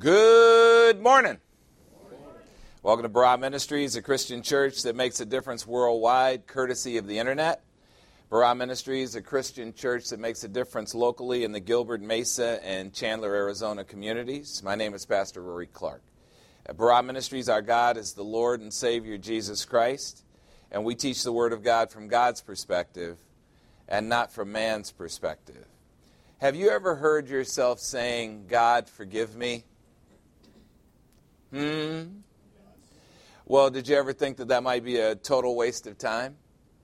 Good morning. Welcome to Barah Ministries, a Christian church that makes a difference worldwide, courtesy of the internet. Barah Ministries, a Christian church that makes a difference locally in the Gilbert, Mesa, and Chandler, Arizona communities. My name is Pastor Rory Clark. At Barah Ministries, our God is the Lord and Savior Jesus Christ, and we teach the Word of God from God's perspective and not from man's perspective. Have you ever heard yourself saying, "God, forgive me"? Well, did you ever think that might be a total waste of time?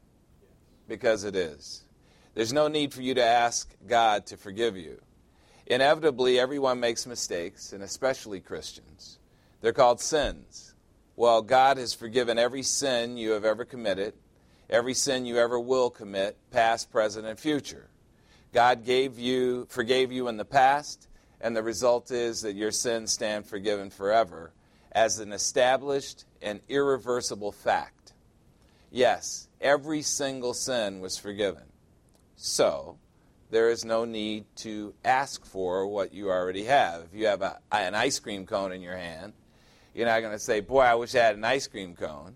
Because it is. There's no need for you to ask God to forgive you. Inevitably, everyone makes mistakes, and especially Christians. They're called sins. Well, God has forgiven every sin you have ever committed, every sin you ever will commit, past, present, and future. God forgave you in the past, and the result is that your sins stand forgiven forever as an established and irreversible fact. Yes, every single sin was forgiven. So, there is no need to ask for what you already have. If you have an ice cream cone in your hand, you're not going to say, "Boy, I wish I had an ice cream cone."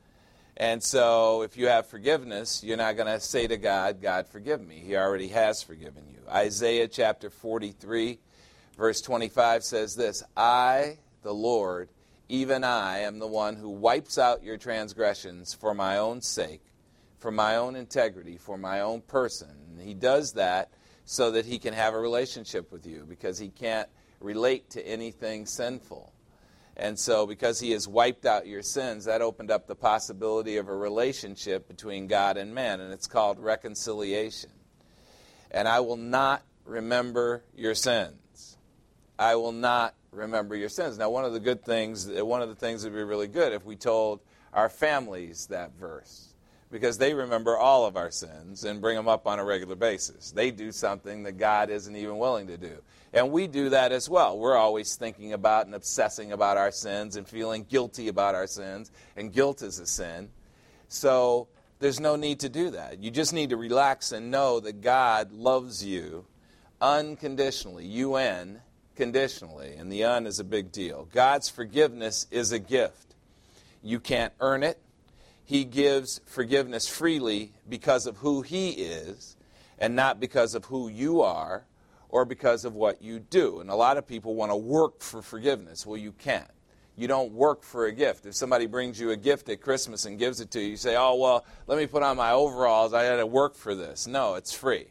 And so, if you have forgiveness, you're not going to say to God, "God, forgive me." He already has forgiven you. Isaiah chapter 43, verse 25 says this, "I, the Lord, even I am the one who wipes out your transgressions for my own sake, for my own integrity, for my own person." And he does that so that he can have a relationship with you, because he can't relate to anything sinful. And so because he has wiped out your sins, that opened up the possibility of a relationship between God and man, and it's called reconciliation. "And I will not remember your sins." I will not remember your sins. Now, one of the things that would be really good if we told our families that verse, because they remember all of our sins and bring them up on a regular basis. They do something that God isn't even willing to do. And we do that as well. We're always thinking about and obsessing about our sins and feeling guilty about our sins, and guilt is a sin. So there's no need to do that. You just need to relax and know that God loves you unconditionally, UN, conditionally, and the un is a big deal. God's forgiveness is a gift. You can't earn it. He gives forgiveness freely because of who he is, and not because of who you are or because of what you do. And a lot of people want to work for forgiveness. Well, you can't. You don't work for a gift. If somebody brings you a gift at Christmas and gives it to you, you say, "Oh, well, let me put on my overalls. I had to work for this." No, it's free.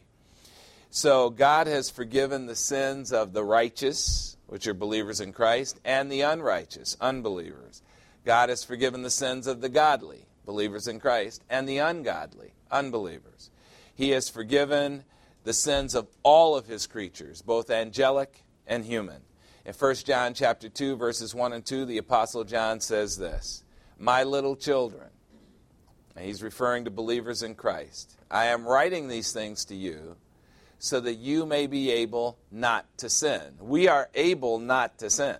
So God has forgiven the sins of the righteous, which are believers in Christ, and the unrighteous, unbelievers. God has forgiven the sins of the godly, believers in Christ, and the ungodly, unbelievers. He has forgiven the sins of all of his creatures, both angelic and human. In 1 John chapter 2, verses 1 and 2, the Apostle John says this, "My little children," and he's referring to believers in Christ, "I am writing these things to you so that you may be able not to sin." We are able not to sin.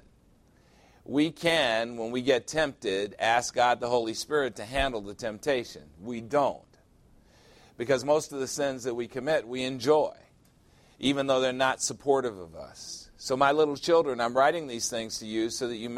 We can, when we get tempted, ask God the Holy Spirit to handle the temptation. We don't. Because most of the sins that we commit, we enjoy, even though they're not supportive of us. So, my little children, I'm writing these things to you so that you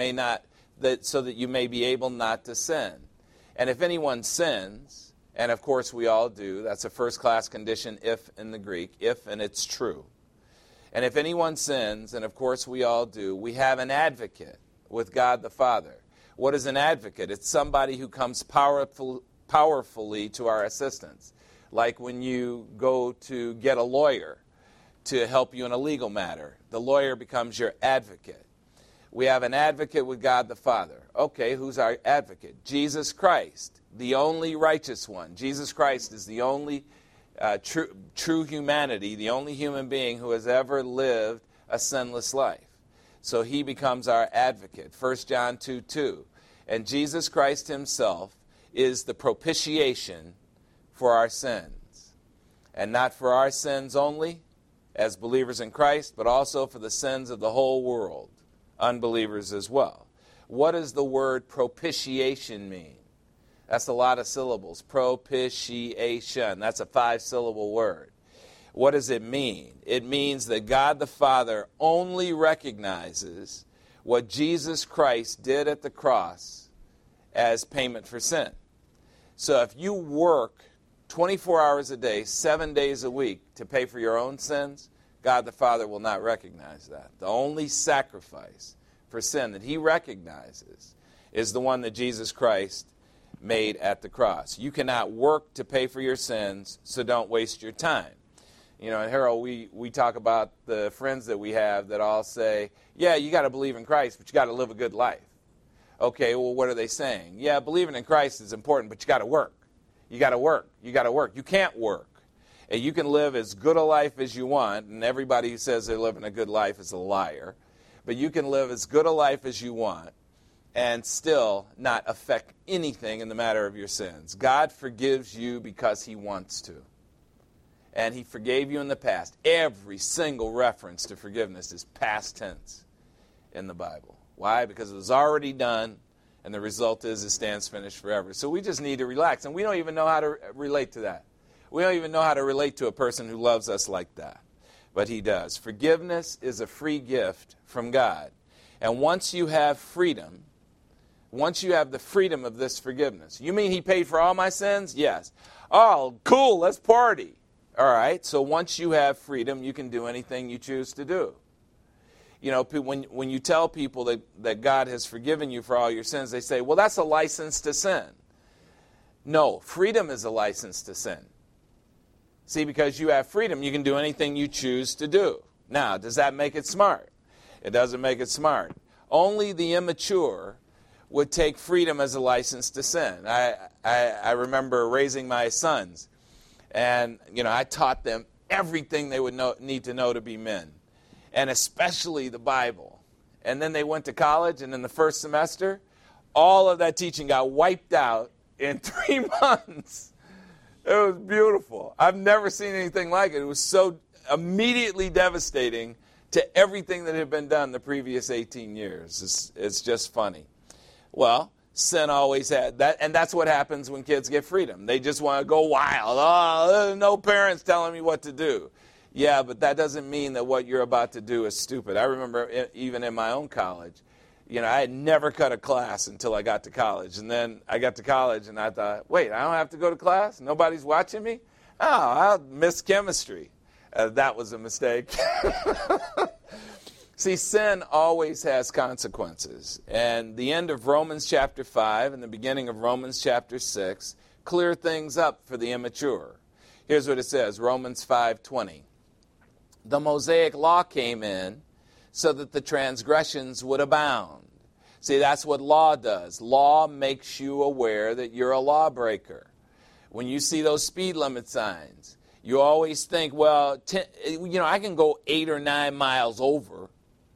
may be able not to sin. And if anyone sins, and of course we all do, that's a first-class condition, if in the Greek, if, and it's true. And if anyone sins, and of course we all do, we have an advocate with God the Father. What is an advocate? It's somebody who comes powerfully to our assistance. Like when you go to get a lawyer to help you in a legal matter, the lawyer becomes your advocate. We have an advocate with God the Father. Okay, who's our advocate? Jesus Christ, the only righteous one. Jesus Christ is the only true humanity, the only human being who has ever lived a sinless life. So he becomes our advocate. 1 John 2:2. And Jesus Christ himself is the propitiation for our sins. And not for our sins only, as believers in Christ, but also for the sins of the whole world, unbelievers as well. What does the word propitiation mean? That's a lot of syllables. Propitiation. That's a 5-syllable word. What does it mean? It means that God the Father only recognizes what Jesus Christ did at the cross as payment for sin. So if you work 24 hours a day, 7 days a week to pay for your own sins, God the Father will not recognize that. The only sacrifice for sin that he recognizes is the one that Jesus Christ made at the cross. You cannot work to pay for your sins, so don't waste your time. You know, and Harold, we talk about the friends that we have that all say, yeah, you got to believe in Christ, but you got to live a good life. Okay, well, what are they saying? Yeah, believing in Christ is important, but you got to work. You got to work. You got to work. You can't work. And you can live as good a life as you want, and everybody who says they're living a good life is a liar. But you can live as good a life as you want and still not affect anything in the matter of your sins. God forgives you because he wants to. And he forgave you in the past. Every single reference to forgiveness is past tense in the Bible. Why? Because it was already done, and the result is it stands finished forever. So we just need to relax, and we don't even know how to relate to that. We don't even know how to relate to a person who loves us like that. But he does. Forgiveness is a free gift from God. And once you have freedom, once you have the freedom of this forgiveness, you mean he paid for all my sins? Yes. Oh, cool, let's party. All right, so once you have freedom, you can do anything you choose to do. You know, when you tell people that God has forgiven you for all your sins, they say, well, that's a license to sin. No, freedom is a license to sin. See, because you have freedom, you can do anything you choose to do. Now, does that make it smart? It doesn't make it smart. Only the immature would take freedom as a license to sin. I remember raising my sons, and, you know, I taught them everything they would need to know to be men, and especially the Bible. And then they went to college, and in the first semester, all of that teaching got wiped out in 3 months. It was beautiful. I've never seen anything like it. It was so immediately devastating to everything that had been done the previous 18 years. It's just funny. Well, sin always had that, and that's what happens when kids get freedom. They just want to go wild. Oh, no parents telling me what to do. Yeah, but that doesn't mean that what you're about to do is stupid. I remember even in my own college, you know, I had never cut a class until I got to college. And then I got to college and I thought, wait, I don't have to go to class? Nobody's watching me? Oh, I'll miss chemistry. That was a mistake. See, sin always has consequences. And the end of Romans chapter 5 and the beginning of Romans chapter 6 clear things up for the immature. Here's what it says, Romans 5:20. The Mosaic law came in so that the transgressions would abound. See, that's what law does. Law makes you aware that you're a lawbreaker. When you see those speed limit signs, you always think, well, I can go 8 or 9 miles over.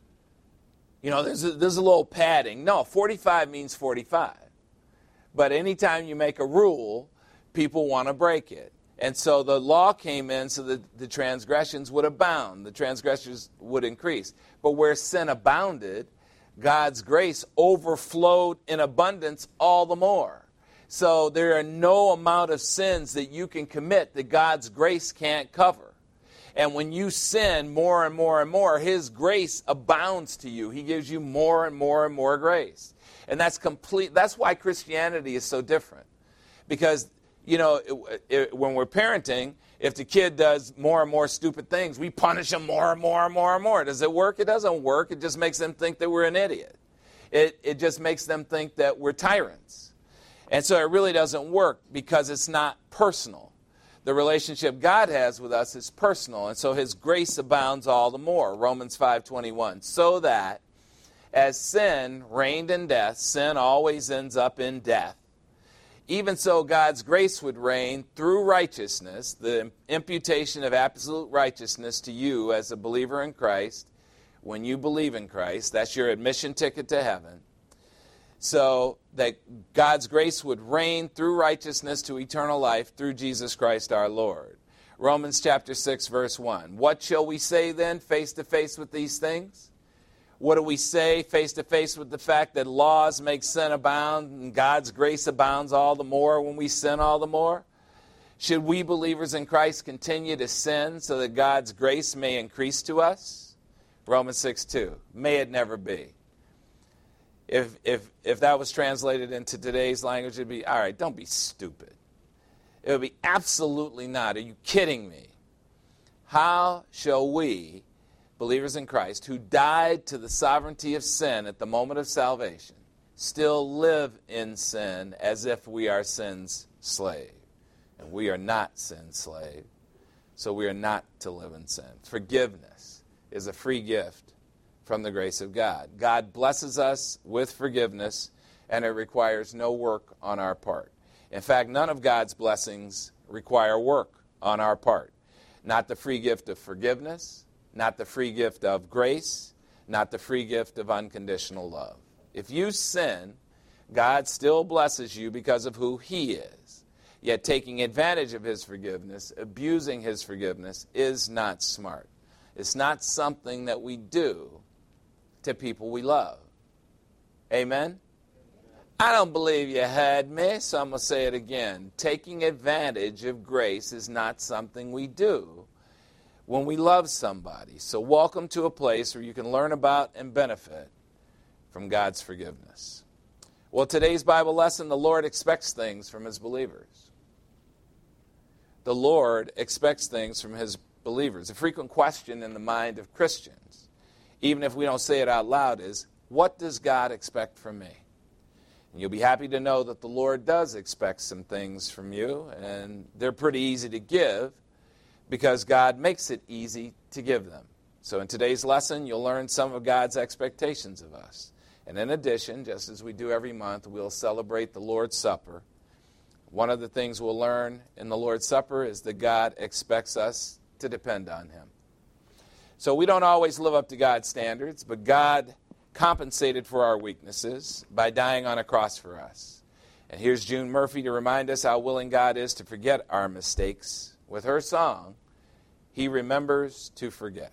You know, there's a little padding. No, 45 means 45. But anytime you make a rule, people want to break it. And so the law came in so that the transgressions would abound. The transgressions would increase. But where sin abounded, God's grace overflowed in abundance all the more. So there are no amount of sins that you can commit that God's grace can't cover. And when you sin more and more and more, his grace abounds to you. He gives you more and more and more grace. And that's why Christianity is so different. Because, you know, when we're parenting, if the kid does more and more stupid things, we punish them more and more and more and more. Does it work? It doesn't work. It just makes them think that we're an idiot. It just makes them think that we're tyrants. And so it really doesn't work because it's not personal. The relationship God has with us is personal, and so his grace abounds all the more. Romans 5:21. So that as sin reigned in death, sin always ends up in death. Even so, God's grace would reign through righteousness, the imputation of absolute righteousness to you as a believer in Christ. When you believe in Christ, that's your admission ticket to heaven. So that God's grace would reign through righteousness to eternal life through Jesus Christ our Lord. Romans chapter 6, verse 1. What shall we say then face to face with these things? What do we say face to face with the fact that laws make sin abound and God's grace abounds all the more when we sin all the more? Should we believers in Christ continue to sin so that God's grace may increase to us? Romans 6:2. May it never be. If that was translated into today's language, it'd be, all right, don't be stupid. It would be absolutely not. Are you kidding me? How shall we, believers in Christ, who died to the sovereignty of sin at the moment of salvation, still live in sin as if we are sin's slave? And we are not sin's slave, so we are not to live in sin. Forgiveness is a free gift from the grace of God. God blesses us with forgiveness, and it requires no work on our part. In fact, none of God's blessings require work on our part. Not the free gift of forgiveness, not the free gift of grace, not the free gift of unconditional love. If you sin, God still blesses you because of who He is. Yet taking advantage of His forgiveness, abusing His forgiveness, is not smart. It's not something that we do to people we love. Amen? I don't believe you heard me, so I'm going to say it again. Taking advantage of grace is not something we do when we love somebody. So welcome to a place where you can learn about and benefit from God's forgiveness. Well, today's Bible lesson, the Lord expects things from His believers. The Lord expects things from His believers. A frequent question in the mind of Christians, even if we don't say it out loud, is, what does God expect from me? And you'll be happy to know that the Lord does expect some things from you, and they're pretty easy to give because God makes it easy to give them. So in today's lesson, you'll learn some of God's expectations of us. And in addition, just as we do every month, we'll celebrate the Lord's Supper. One of the things we'll learn in the Lord's Supper is that God expects us to depend on Him. So we don't always live up to God's standards, but God compensated for our weaknesses by dying on a cross for us. And here's June Murphy to remind us how willing God is to forget our mistakes with her song, He Remembers to Forget.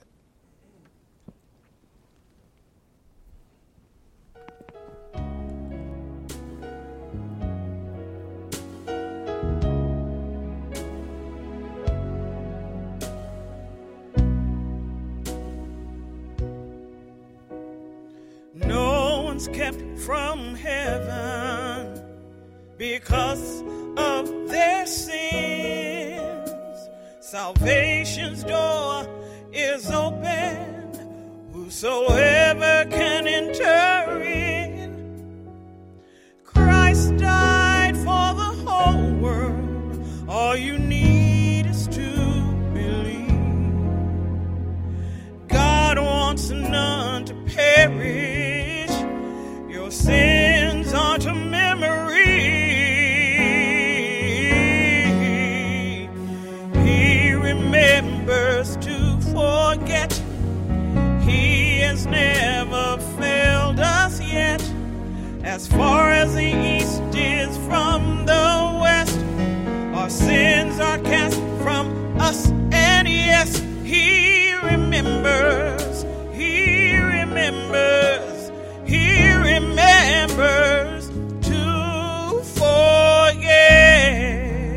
Kept from heaven because of their sins. Salvation's door is open, whosoever can enter in. Christ died for the whole world, all you need is to believe. God wants none to perish. Your sins are to memory. He remembers to forget. He has never failed us yet. As far as the east is from the west, our sins are cast from us. And yes, He remembers. He remembers. He remembers to forget.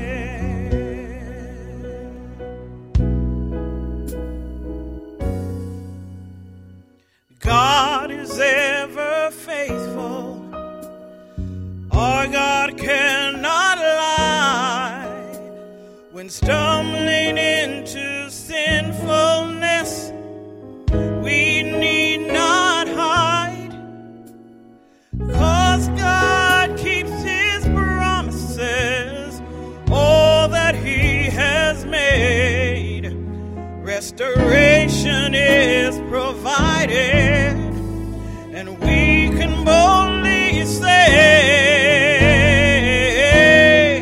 God is ever faithful. Our God cannot lie. When stumbling into sinfulness, we need not hide. 'Cause God keeps His promises, all that He has made. Restoration is provided, and we can boldly say,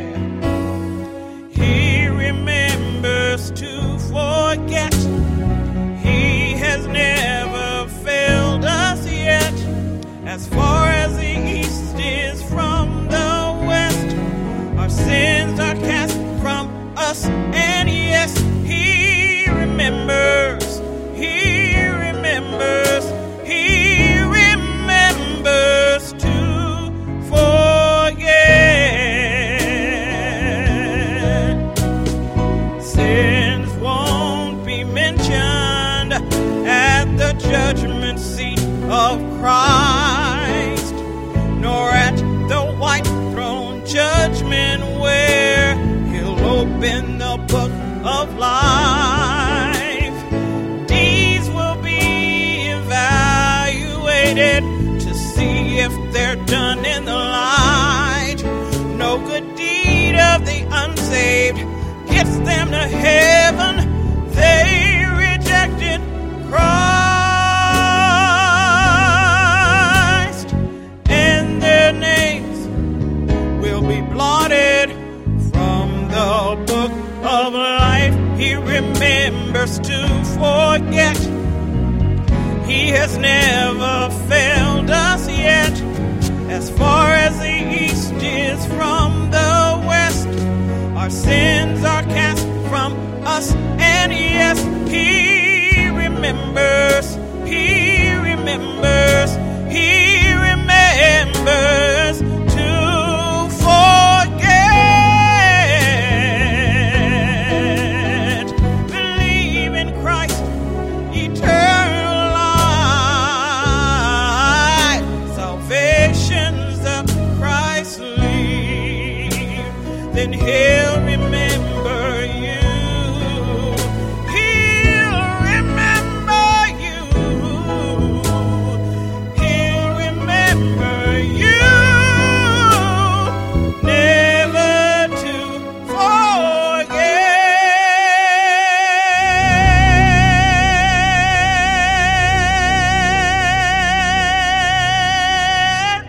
He remembers to forget. He has never failed us yet. As far as the east is from the west, our sins are cast from us. And yes, He remembers. He remembers. He remembers to forget. Sins won't be mentioned at the judgment seat of Christ. in the book of life. Deeds will be evaluated to see if they're done in the light. No good deed of the unsaved gets them to heaven. They rejected Christ, and their names will be blotted from the book of life. He remembers to forget. He has never failed us yet. As far as the east is from the west, our sins are cast from us, and yes, He remembers, He remembers, He remembers to forget. Believe in Christ, eternal life. Salvation's the Christ leave. Then He'll remember you. He'll remember you. He'll remember you. Never to forget.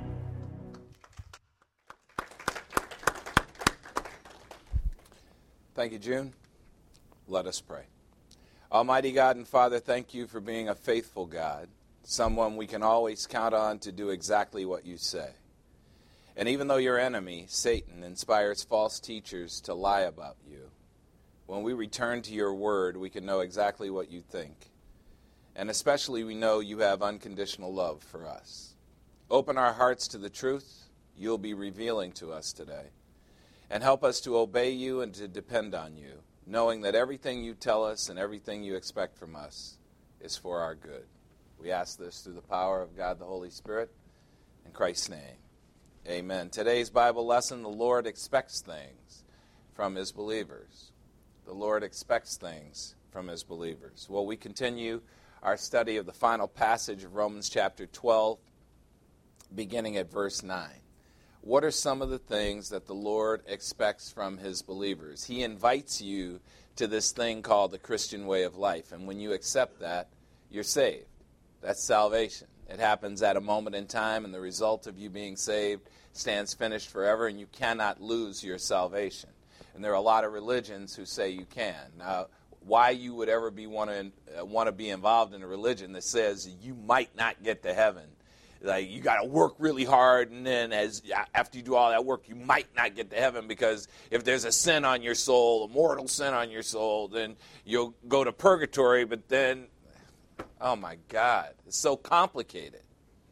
Thank you, June. Let us pray. Almighty God and Father, thank you for being a faithful God, someone we can always count on to do exactly what you say. And even though your enemy, Satan, inspires false teachers to lie about you, when we return to your word, we can know exactly what you think. And especially we know you have unconditional love for us. Open our hearts to the truth you'll be revealing to us today. And help us to obey you and to depend on you, knowing that everything you tell us and everything you expect from us is for our good. We ask this through the power of God the Holy Spirit. In Christ's name, amen. Today's Bible lesson, the Lord expects things from His believers. The Lord expects things from His believers. Well, we continue our study of the final passage of Romans chapter 12, beginning at verse 9. What are some of the things that the Lord expects from His believers? He invites you to this thing called the Christian way of life. And when you accept that, you're saved. That's salvation. It happens at a moment in time, and the result of you being saved stands finished forever, and you cannot lose your salvation. And there are a lot of religions who say you can. Now, why you would ever want to be involved in a religion that says you might not get to heaven, like you got to work really hard, and then after you do all that work, you might not get to heaven, because if there's a sin on your soul, a mortal sin on your soul, then you'll go to purgatory. But then, oh my God, it's so complicated.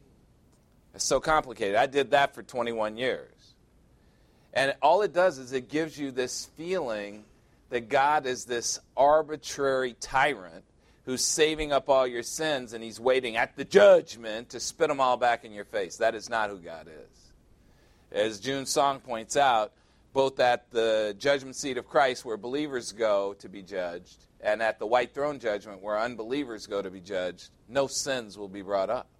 It's so complicated. I did that for 21 years. And all it does is it gives you this feeling that God is this arbitrary tyrant who's saving up all your sins, and He's waiting at the judgment to spit them all back in your face. That is not who God is. As June's song points out, both at the judgment seat of Christ, where believers go to be judged, and at the white throne judgment, where unbelievers go to be judged, no sins will be brought up.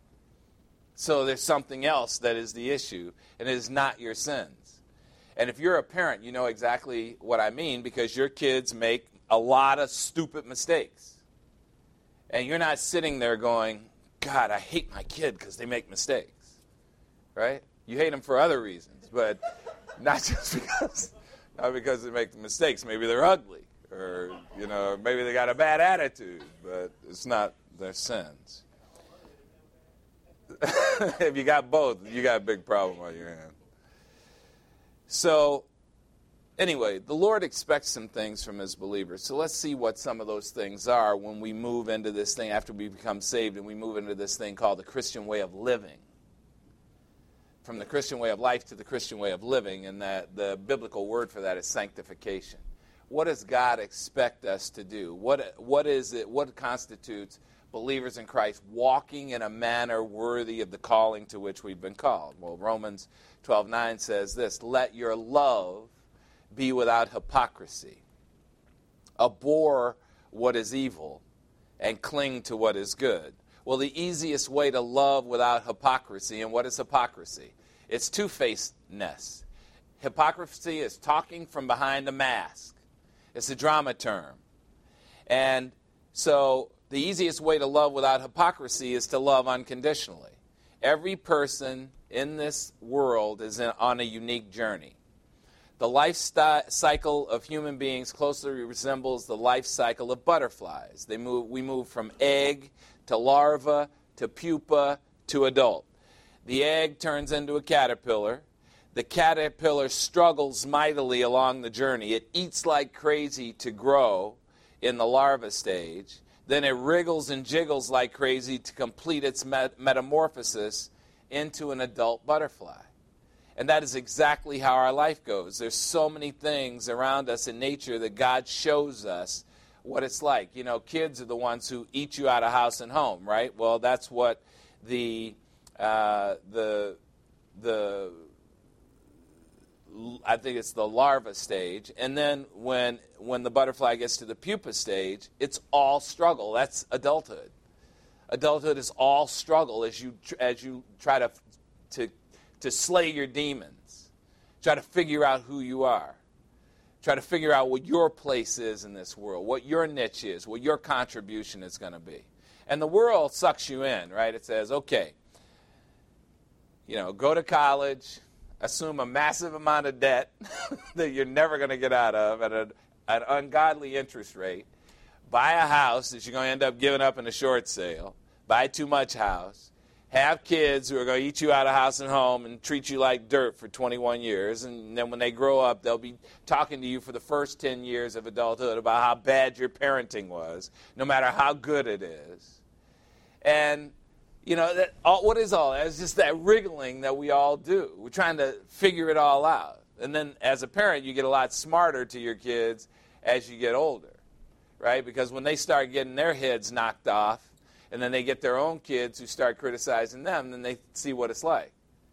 So there's something else that is the issue, and it is not your sins. And if you're a parent, you know exactly what I mean, because your kids make a lot of stupid mistakes. And you're not sitting there going, God, I hate my kid because they make mistakes, right? You hate them for other reasons, but not just because they make mistakes. Maybe they're ugly, or maybe they got a bad attitude, but it's not their sins. If you got both, you got a big problem on your hand. So, anyway, the Lord expects some things from His believers. So let's see what some of those things are when we move into this thing after we become saved, and we move into this thing called the Christian way of living. From the Christian way of life to the Christian way of living, and the biblical word for that is sanctification. What does God expect us to do? What is it? What constitutes believers in Christ walking in a manner worthy of the calling to which we've been called? Well, Romans 12:9 says this: let your love be without hypocrisy. Abhor what is evil and cling to what is good. Well, the easiest way to love without hypocrisy, and what is hypocrisy? It's two-facedness. Hypocrisy is talking from behind a mask. It's a drama term. And so the easiest way to love without hypocrisy is to love unconditionally. Every person in this world is on a unique journey. The life cycle of human beings closely resembles the life cycle of butterflies. We move from egg to larva to pupa to adult. The egg turns into a caterpillar. The caterpillar struggles mightily along the journey. It eats like crazy to grow in the larva stage. Then it wriggles and jiggles like crazy to complete its metamorphosis into an adult butterfly. And that is exactly how our life goes. There's so many things around us in nature that God shows us what it's like. You know, kids are the ones who eat you out of house and home, right? Well, that's what I think it's the larva stage. And then when the butterfly gets to the pupa stage, it's all struggle. That's adulthood. Adulthood is all struggle as you try to slay your demons. Try to figure out who you are. Try to figure out what your place is in this world, what your niche is, what your contribution is going to be. And the world sucks you in, right? It says, okay, go to college, assume a massive amount of debt that you're never going to get out of at an ungodly interest rate, buy a house that you're going to end up giving up in a short sale, buy too much house, have kids who are going to eat you out of house and home and treat you like dirt for 21 years, and then when they grow up, they'll be talking to you for the first 10 years of adulthood about how bad your parenting was, no matter how good it is. And, what is all that? It's just that wriggling that we all do. We're trying to figure it all out. And then as a parent, you get a lot smarter to your kids as you get older, right? Because when they start getting their heads knocked off, and then they get their own kids who start criticizing them, then they see what it's like.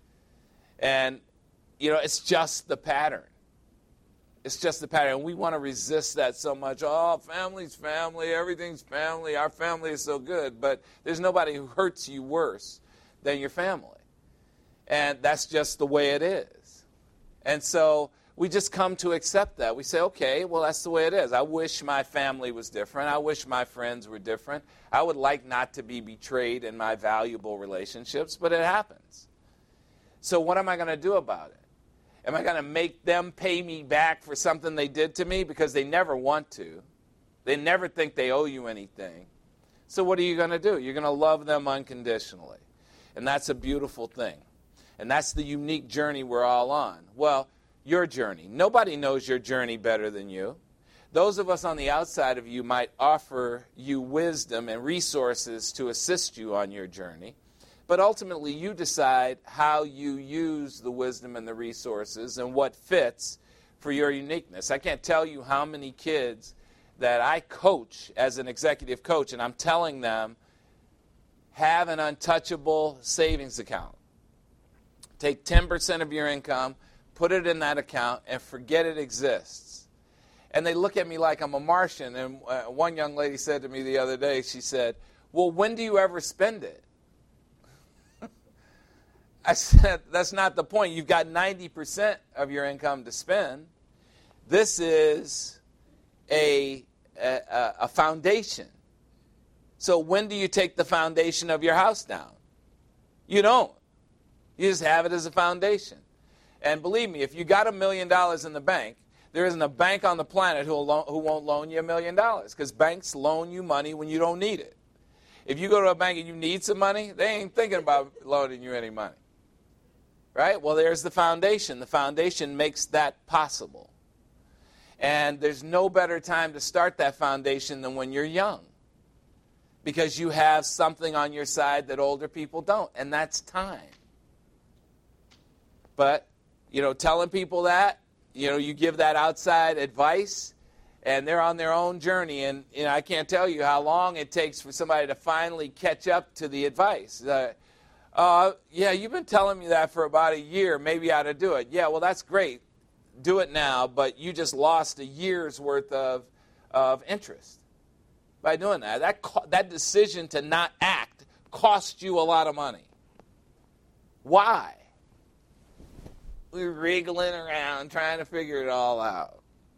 And, it's just the pattern. It's just the pattern. And we want to resist that so much. Oh, family's family, everything's family, our family is so good. But there's nobody who hurts you worse than your family. And that's just the way it is. And so we just come to accept that. We say, okay, well, that's the way it is. I wish my family was different. I wish my friends were different. I would like not to be betrayed in my valuable relationships, but it happens. So what am I going to do about it? Am I going to make them pay me back for something they did to me? Because they never want to. They never think they owe you anything. So what are you going to do? You're going to love them unconditionally. And that's a beautiful thing. And that's the unique journey we're all on. Well, your journey. Nobody knows your journey better than you. Those of us on the outside of you might offer you wisdom and resources to assist you on your journey. But ultimately, you decide how you use the wisdom and the resources and what fits for your uniqueness. I can't tell you how many kids that I coach as an executive coach, and I'm telling them, have an untouchable savings account. Take 10% of your income, put it in that account, and forget it exists. And they look at me like I'm a Martian. And one young lady said to me the other day, she said, well, when do you ever spend it? I said, that's not the point. You've got 90% of your income to spend. This is a foundation. So when do you take the foundation of your house down? You don't. You just have it as a foundation. And believe me, if you got $1 million in the bank, there isn't a bank on the planet who won't loan you $1 million, because banks loan you money when you don't need it. If you go to a bank and you need some money, they ain't thinking about loaning you any money. Right? Well, there's the foundation. The foundation makes that possible. And there's no better time to start that foundation than when you're young, because you have something on your side that older people don't, and that's time. But, telling people that, you give that outside advice, and they're on their own journey. And, I can't tell you how long it takes for somebody to finally catch up to the advice. Yeah, you've been telling me that for about a year. Maybe I ought to do it. Yeah, well, that's great. do it now, but you just lost a year's worth of interest by doing that. That decision to not act cost you a lot of money. Why? We're wriggling around trying to figure it all out.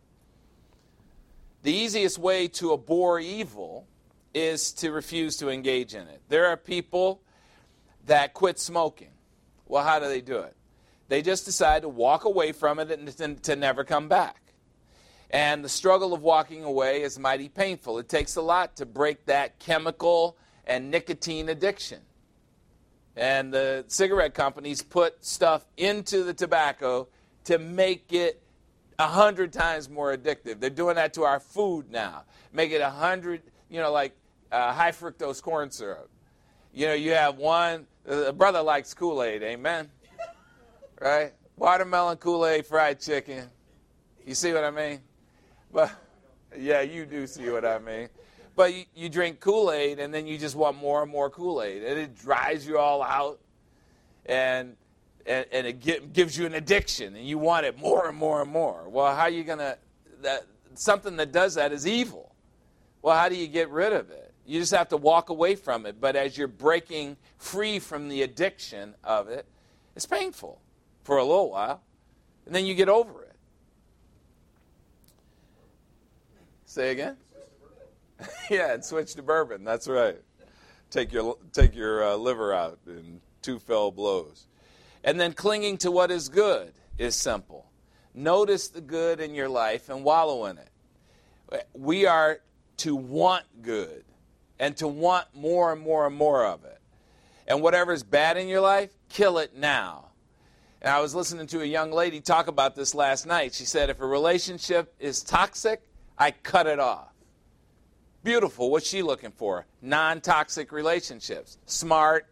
The easiest way to abhor evil is to refuse to engage in it. There are people that quit smoking. Well, how do they do it? They just decide to walk away from it and to never come back. And the struggle of walking away is mighty painful. It takes a lot to break that chemical and nicotine addiction. And the cigarette companies put stuff into the tobacco to make it 100 times more addictive. They're doing that to our food now. Make it 100, like high fructose corn syrup. You have one, a brother likes Kool-Aid, amen? Right? Watermelon, Kool-Aid, fried chicken. You see what I mean? But yeah, you do see what I mean. But you drink Kool-Aid, and then you just want more and more Kool-Aid. And it dries you all out, and it gives you an addiction, and you want it more and more and more. Well, how are you going to... something that does that is evil. Well, how do you get rid of it? You just have to walk away from it. But as you're breaking free from the addiction of it, it's painful for a little while, and then you get over it. Say again? Yeah, and switch to bourbon. That's right. Take your liver out in 2 fell blows. And then clinging to what is good is simple. Notice the good in your life and wallow in it. We are to want good and to want more and more and more of it. And whatever's bad in your life, kill it now. And I was listening to a young lady talk about this last night. She said, if a relationship is toxic, I cut it off. Beautiful. What's she looking for? Non-toxic relationships. Smart.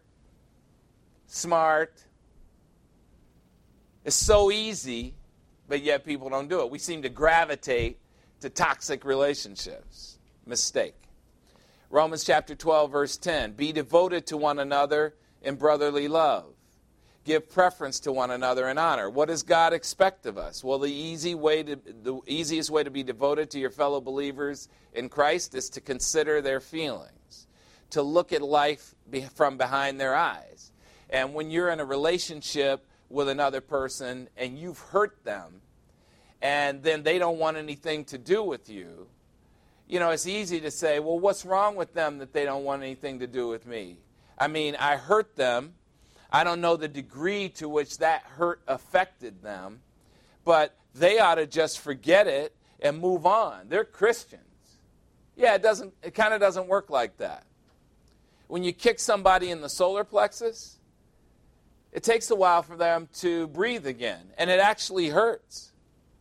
It's so easy, but yet people don't do it. We seem to gravitate to toxic relationships. Mistake. Romans chapter 12, verse 10. Be devoted to one another in brotherly love. Give preference to one another in honor. What does God expect of us? Well, the easiest way to be devoted to your fellow believers in Christ is to consider their feelings, to look at life from behind their eyes. And when you're in a relationship with another person and you've hurt them, and then they don't want anything to do with you, it's easy to say, well, what's wrong with them that they don't want anything to do with me? I mean, I hurt them. I don't know the degree to which that hurt affected them, but they ought to just forget it and move on. They're Christians. Yeah, it kind of doesn't work like that. When you kick somebody in the solar plexus, it takes a while for them to breathe again, and it actually hurts.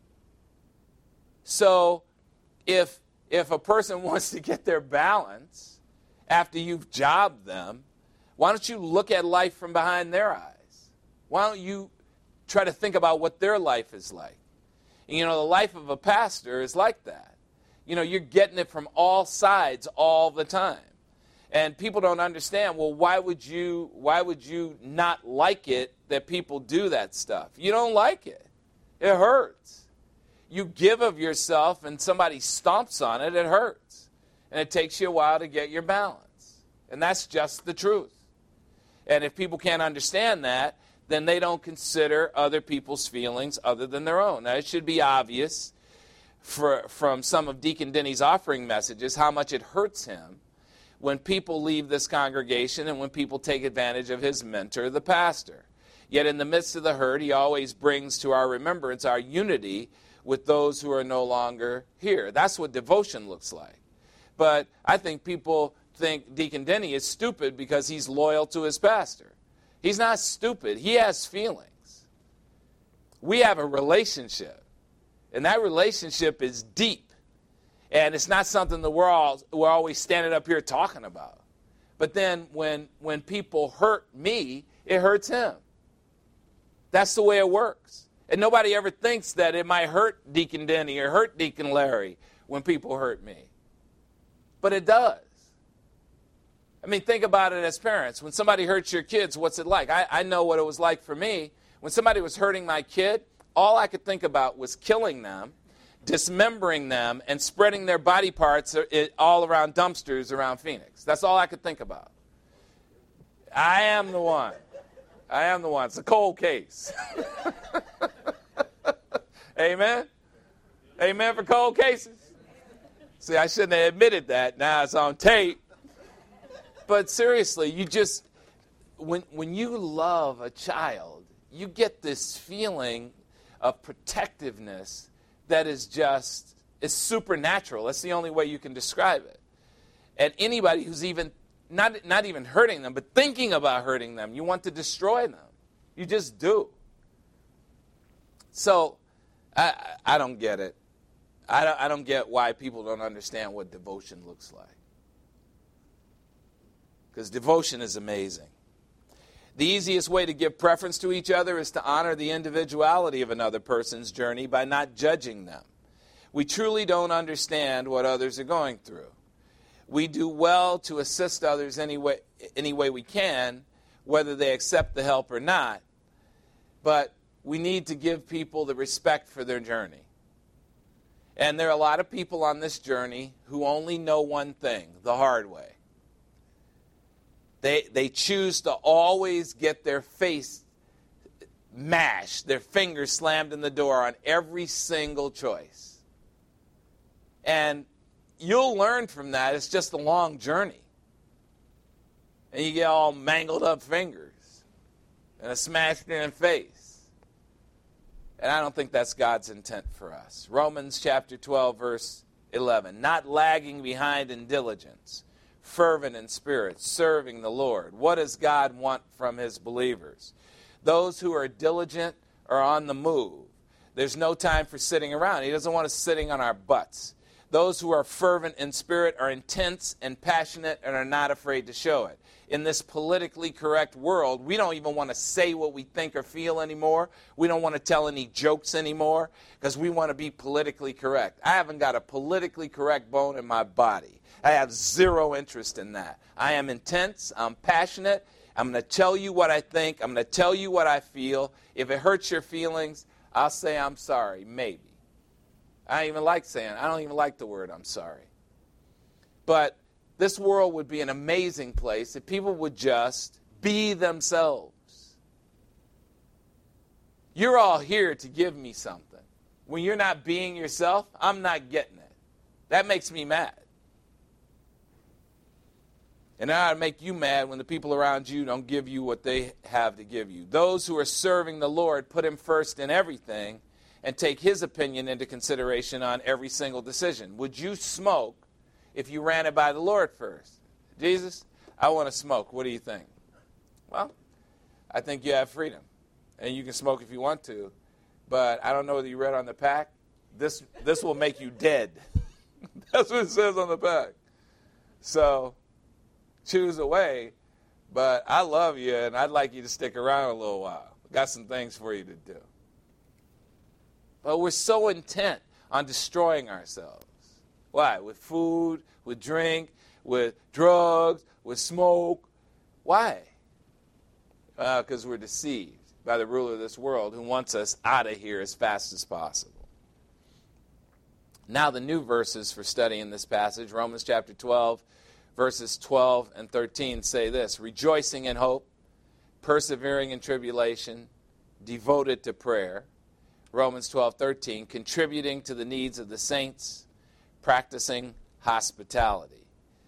So if a person wants to get their balance after you've jobbed them, why don't you look at life from behind their eyes? Why don't you try to think about what their life is like? And, the life of a pastor is like that. You're getting it from all sides all the time. And people don't understand, well, why would you not like it that people do that stuff? You don't like it. It hurts. You give of yourself and somebody stomps on it, it hurts. And it takes you a while to get your balance. And that's just the truth. And if people can't understand that, then they don't consider other people's feelings other than their own. Now, it should be obvious from some of Deacon Denny's offering messages how much it hurts him when people leave this congregation and when people take advantage of his mentor, the pastor. Yet in the midst of the hurt, he always brings to our remembrance our unity with those who are no longer here. That's what devotion looks like. But I think people think Deacon Denny is stupid because he's loyal to his pastor. He's not stupid. He has feelings. We have a relationship, and that relationship is deep, and it's not something that we're always standing up here talking about. But then when people hurt me, it hurts him. That's the way it works. And nobody ever thinks that it might hurt Deacon Denny or hurt Deacon Larry when people hurt me. But it does. I mean, think about it as parents. When somebody hurts your kids, what's it like? I know what it was like for me. When somebody was hurting my kid, all I could think about was killing them, dismembering them, and spreading their body parts all around dumpsters around Phoenix. That's all I could think about. I am the one. I am the one. It's a cold case. Amen? Amen for cold cases? See, I shouldn't have admitted that. Now it's on tape. But seriously, you just, when you love a child, you get this feeling of protectiveness that is just, it's supernatural. That's the only way you can describe it. And anybody who's even, not even hurting them, but thinking about hurting them, you want to destroy them. You just do. So, I don't get it. I don't get why people don't understand what devotion looks like. Because devotion is amazing. The easiest way to give preference to each other is to honor the individuality of another person's journey by not judging them. We truly don't understand what others are going through. We do well to assist others any way we can, whether they accept the help or not. But we need to give people the respect for their journey. And there are a lot of people on this journey who only know one thing, the hard way. They choose to always get their face mashed, their fingers slammed in the door on every single choice. And you'll learn from that. It's just a long journey. And you get all mangled up fingers and a smashed in face. And I don't think that's God's intent for us. Romans chapter 12, verse 11. Not lagging behind in diligence, fervent in spirit, serving the Lord. What does God want from his believers? Those who are diligent are on the move. There's no time for sitting around. He doesn't want us sitting on our butts. Those who are fervent in spirit are intense and passionate and are not afraid to show it. In this politically correct world, we don't even want to say what we think or feel anymore. We don't want to tell any jokes anymore because we want to be politically correct. I haven't got a politically correct bone in my body. I have zero interest in that. I am intense. I'm passionate. I'm going to tell you what I think. I'm going to tell you what I feel. If it hurts your feelings, I'll say I'm sorry, maybe. I don't even like the word I'm sorry. But this world would be an amazing place if people would just be themselves. You're all here to give me something. When you're not being yourself, I'm not getting it. That makes me mad. And I make you mad when the people around you don't give you what they have to give you. Those who are serving the Lord put him first in everything and take his opinion into consideration on every single decision. Would you smoke if you ran it by the Lord first? Jesus, I want to smoke. What do you think? Well, I think you have freedom. And you can smoke if you want to. But I don't know whether you read on the pack. This will make you dead. That's what it says on the pack. So choose a way. But I love you, and I'd like you to stick around a little while. Got some things for you to do. But we're so intent on destroying ourselves. Why? With food, with drink, with drugs, with smoke. Why? Because we're deceived by the ruler of this world who wants us out of here as fast as possible. Now the new verses for studying this passage, Romans chapter 12, verses 12 and 13 say this: rejoicing in hope, persevering in tribulation, devoted to prayer. Romans 12:13, contributing to the needs of the saints, practicing hospitality.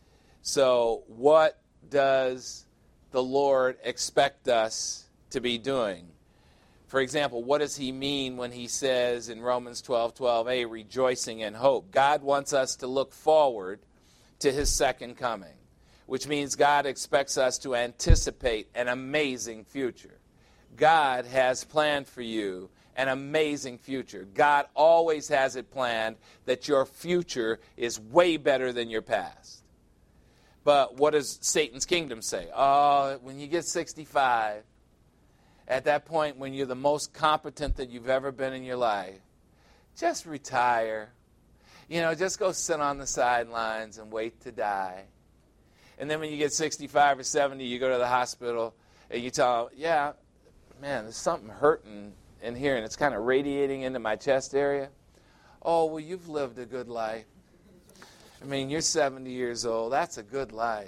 So what does the Lord expect us to be doing? For example, what does he mean when he says in Romans 12:12a, rejoicing in hope? God wants us to look forward to his second coming, which means God expects us to anticipate an amazing future. God has planned for you an amazing future. God always has it planned that your future is way better than your past. But what does Satan's kingdom say? Oh, when you get 65, at that point when you're the most competent that you've ever been in your life, just retire. Just go sit on the sidelines and wait to die. And then when you get 65 or 70, you go to the hospital and you tell them, yeah, man, there's something hurting in here, and it's kind of radiating into my chest area. Oh, well, you've lived a good life. I mean, you're 70 years old. That's a good life.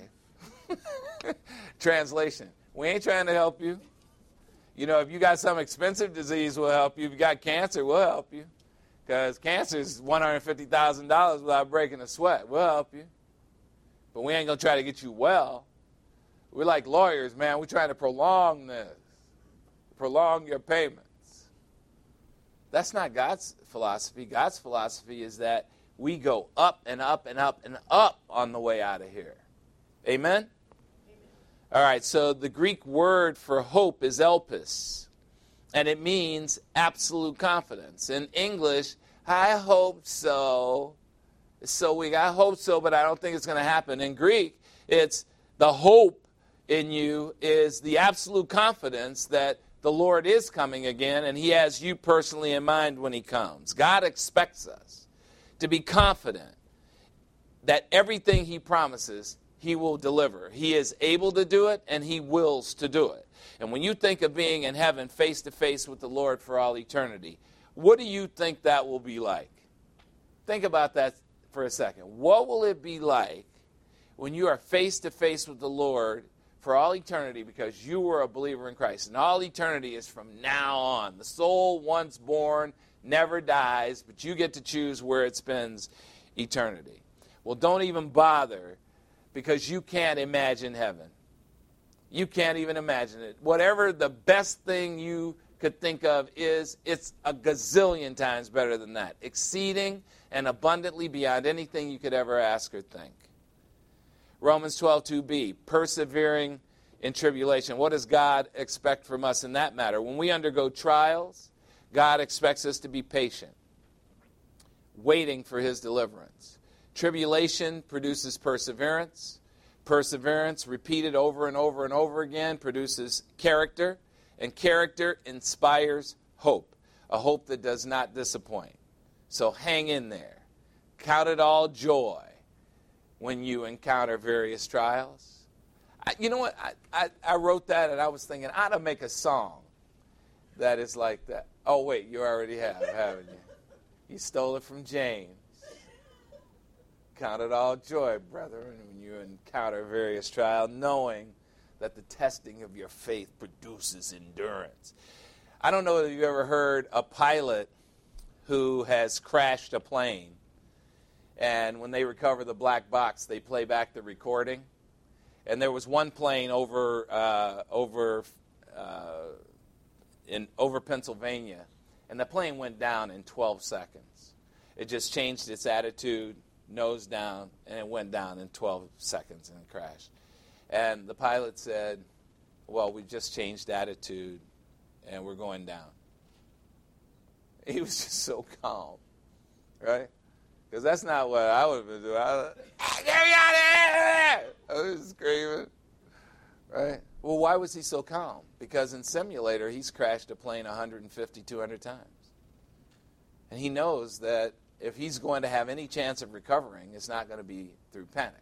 Translation, we ain't trying to help you. You know, if you got some expensive disease, we'll help you. If you got cancer, we'll help you. Because cancer is $150,000 without breaking a sweat. We'll help you. But we ain't going to try to get you well. We're like lawyers, man. We're trying to prolong this. Prolong your payments. That's not God's philosophy. God's philosophy is that we go up and up and up and up on the way out of here. Amen? All right, so the Greek word for hope is elpis, and it means absolute confidence. In English, I hope so. It's so weak. I hope so, but I don't think it's going to happen. In Greek, it's the hope in you is the absolute confidence that the Lord is coming again, and he has you personally in mind when he comes. God expects us to be confident that everything he promises, he will deliver. He is able to do it, and he wills to do it. And when you think of being in heaven face-to-face with the Lord for all eternity, what do you think that will be like? Think about that for a second. What will it be like when you are face-to-face with the Lord for all eternity because you were a believer in Christ? And all eternity is from now on. The soul once born never dies, but you get to choose where it spends eternity. Well, don't even bother, because you can't imagine heaven. You can't even imagine it. Whatever the best thing you could think of is, it's a gazillion times better than that. Exceeding and abundantly beyond anything you could ever ask or think. Romans 12:2b, persevering in tribulation. What does God expect from us in that matter? When we undergo trials, God expects us to be patient, waiting for his deliverance. Tribulation produces perseverance. Perseverance, repeated over and over and over again, produces character. And character inspires hope, a hope that does not disappoint. So hang in there. Count it all joy when you encounter various trials. You know what? I wrote that, and I was thinking, I ought to make a song that is like that. Oh, wait, you already have, haven't you? You stole it from James. Count it all joy, brethren, when you encounter various trials, knowing that the testing of your faith produces endurance. I don't know if you've ever heard a pilot who has crashed a plane, and when they recover the black box, they play back the recording. And there was one plane over Pennsylvania, and the plane went down in 12 seconds. It just changed its attitude, nose down, and it went down in 12 seconds and crashed. And the pilot said, well, we just changed attitude, and we're going down. He was just so calm, right? Because that's not what I would have been doing. Get me out of here! I was screaming, right? Well, why was he so calm? Because in simulator, he's crashed a plane 150, 200 times. And he knows that if he's going to have any chance of recovering, it's not going to be through panic.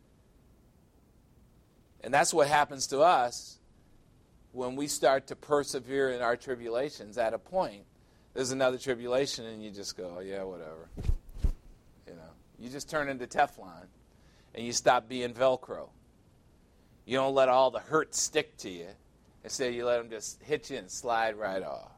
And that's what happens to us when we start to persevere in our tribulations. At a point, there's another tribulation, and you just go, yeah, whatever. You know, you just turn into Teflon, and you stop being Velcro. You don't let all the hurt stick to you. Instead, you let them just hit you and slide right off.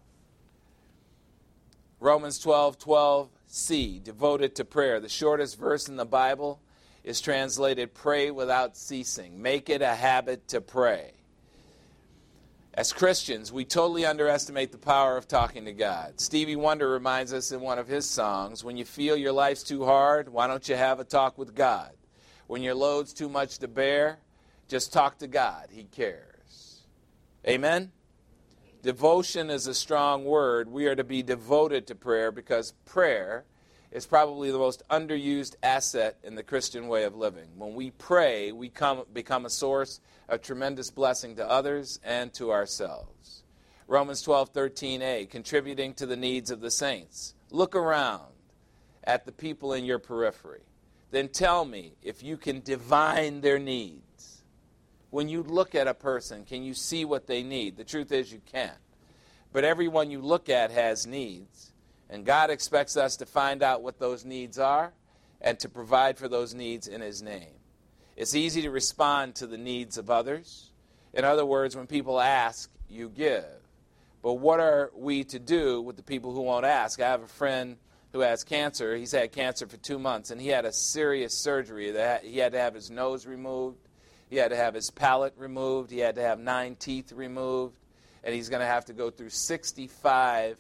Romans 12:12c, devoted to prayer. The shortest verse in the Bible is translated, pray without ceasing. Make it a habit to pray. As Christians, we totally underestimate the power of talking to God. Stevie Wonder reminds us in one of his songs, when you feel your life's too hard, why don't you have a talk with God? When your load's too much to bear, just talk to God. He cares. Amen? Devotion is a strong word. We are to be devoted to prayer because prayer is probably the most underused asset in the Christian way of living. When we pray, we become a source of tremendous blessing to others and to ourselves. Romans 12:13a, contributing to the needs of the saints. Look around at the people in your periphery. Then tell me if you can divine their needs. When you look at a person, can you see what they need? The truth is you can't. but everyone you look at has needs. And God expects us to find out what those needs are and to provide for those needs in his name. It's easy to respond to the needs of others. In other words, when people ask, you give. But what are we to do with the people who won't ask? I have a friend who has cancer. He's had cancer for 2 months, and he had a serious surgery. He had to have his nose removed. He had to have his palate removed. He had to have 9 teeth removed. And he's going to have to go through 65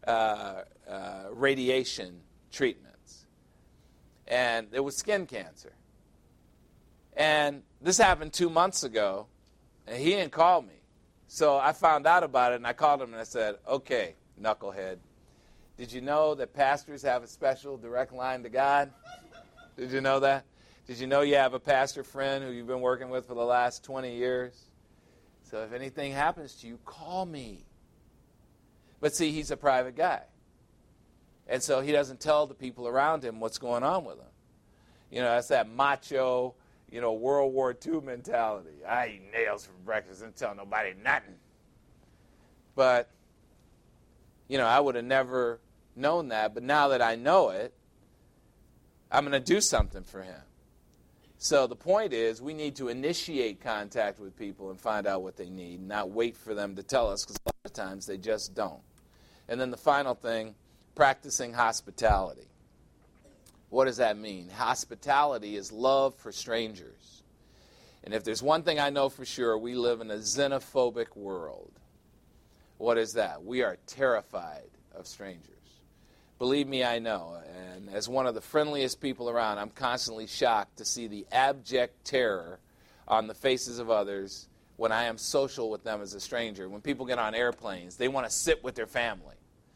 radiation treatments. And it was skin cancer. And this happened 2 months ago, and he didn't call me. So I found out about it, and I called him, and I said, okay, knucklehead, did you know that pastors have a special direct line to God? Did you know that? Did you know you have a pastor friend who you've been working with for the last 20 years? So if anything happens to you, call me. But see, he's a private guy. And so he doesn't tell the people around him what's going on with him. You know, that's that macho, World War II mentality. I eat nails for breakfast and tell nobody nothing. But, I would have never known that. But now that I know it, I'm going to do something for him. So the point is, we need to initiate contact with people and find out what they need, not wait for them to tell us, because a lot of times they just don't. And then the final thing, practicing hospitality. What does that mean? Hospitality is love for strangers. And if there's one thing I know for sure, we live in a xenophobic world. What is that? We are terrified of strangers. Believe me, I know. And as one of the friendliest people around, I'm constantly shocked to see the abject terror on the faces of others when I am social with them as a stranger. When people get on airplanes, they want to sit with their family.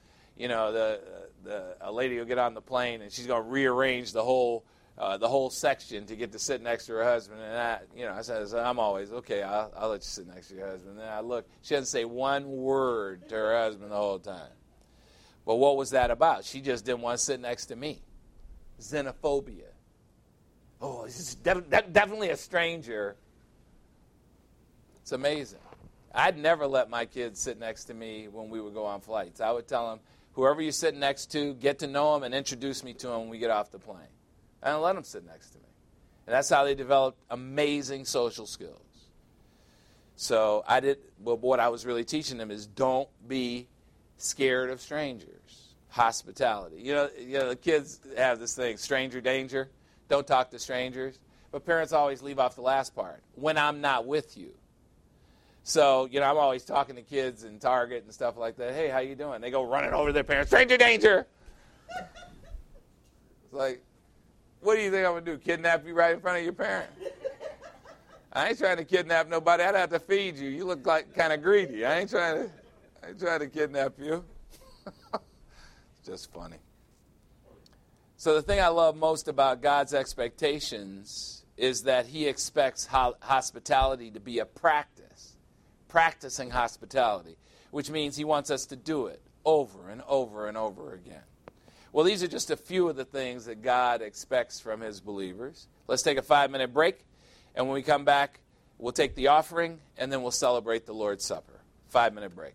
A lady will get on the plane and she's going to rearrange the whole section to get to sit next to her husband. And I said, I'm always, okay, I'll let you sit next to your husband. And then I look, she doesn't say one word to her husband the whole time. But what was that about? She just didn't want to sit next to me. Xenophobia. Oh, this is definitely a stranger. It's amazing. I'd never let my kids sit next to me when we would go on flights. I would tell them, whoever you sit next to, get to know them and introduce me to them when we get off the plane. I don't let them sit next to me. And that's how they developed amazing social skills. So what I was really teaching them is don't be scared of strangers. Hospitality. The kids have this thing, stranger danger. Don't talk to strangers. But parents always leave off the last part. When I'm not with you. So, I'm always talking to kids in Target and stuff like that. Hey, how you doing? They go running over to their parents. Stranger danger! It's like, what do you think I'm going to do? Kidnap you right in front of your parent? I ain't trying to kidnap nobody. I'd have to feed you. You look like kind of greedy. I ain't trying to kidnap you. It's just funny. So the thing I love most about God's expectations is that he expects hospitality to be a practice. Practicing hospitality, which means he wants us to do it over and over and over again. Well, these are just a few of the things that God expects from his believers. Let's take a 5-minute break, and when we come back, we'll take the offering, and then we'll celebrate the Lord's Supper. 5-minute break.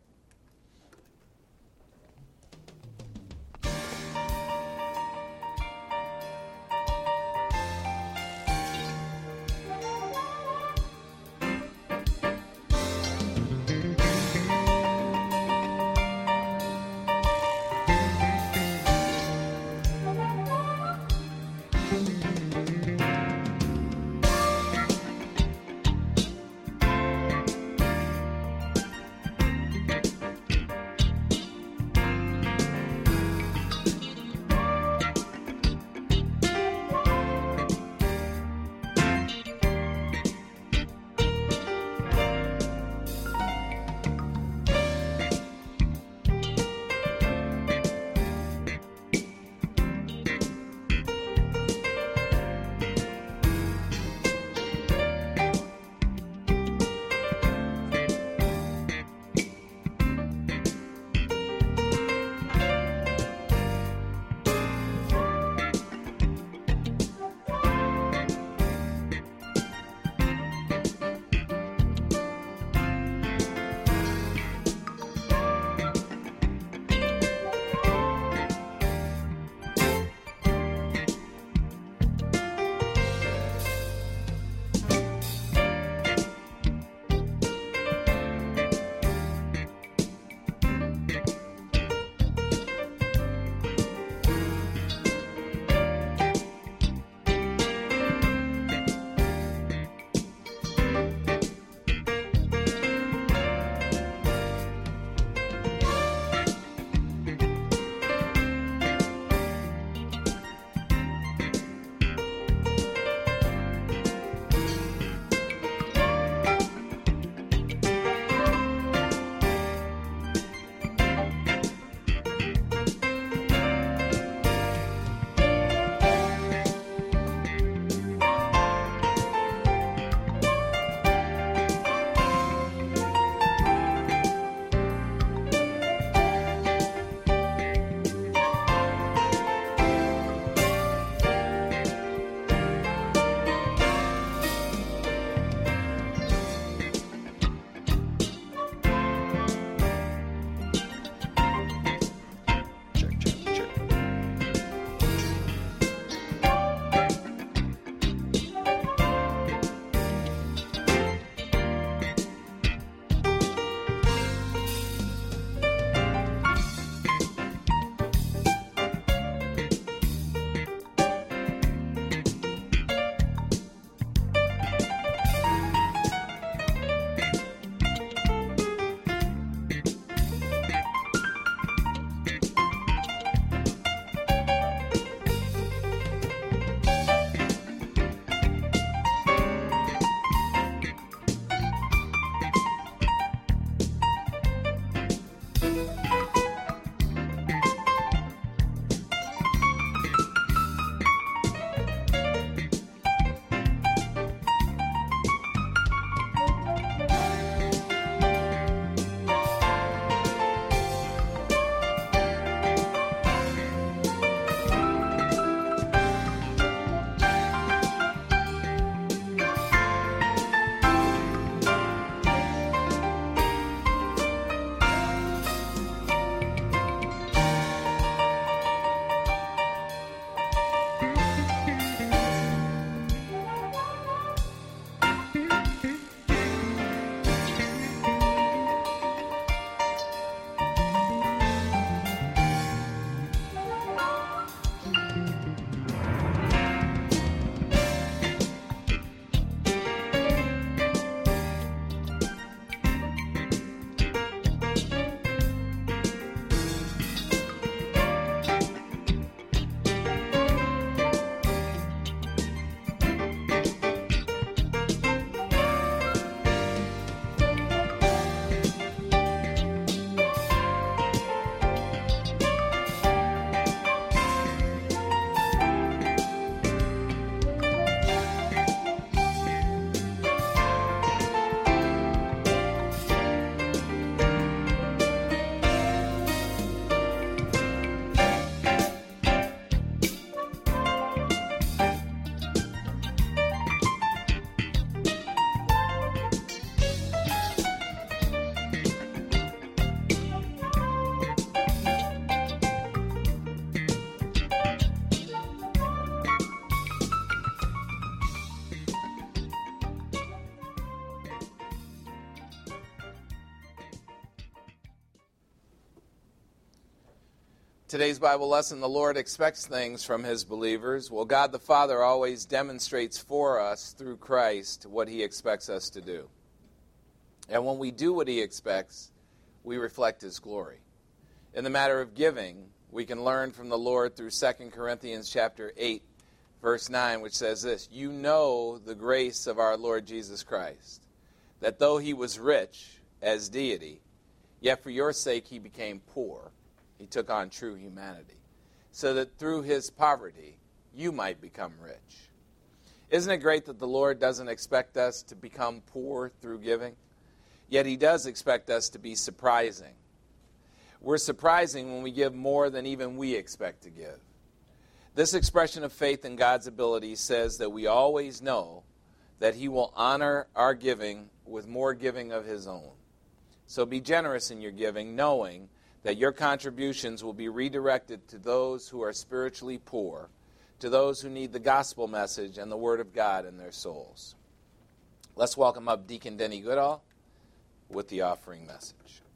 Today's Bible lesson, the Lord expects things from His believers. Well, God the Father always demonstrates for us through Christ what He expects us to do. And when we do what He expects, we reflect His glory. In the matter of giving, we can learn from the Lord through 2 Corinthians chapter 8, verse 9, which says this, "You know the grace of our Lord Jesus Christ, that though He was rich as deity, yet for your sake He became poor. He took on true humanity, so that through His poverty you might become rich." Isn't it great that the Lord doesn't expect us to become poor through giving? Yet He does expect us to be surprising. We're surprising when we give more than even we expect to give. This expression of faith in God's ability says that we always know that He will honor our giving with more giving of His own. So be generous in your giving, knowing that your contributions will be redirected to those who are spiritually poor, to those who need the gospel message and the Word of God in their souls. Let's welcome up Deacon Denny Goodall with the offering message.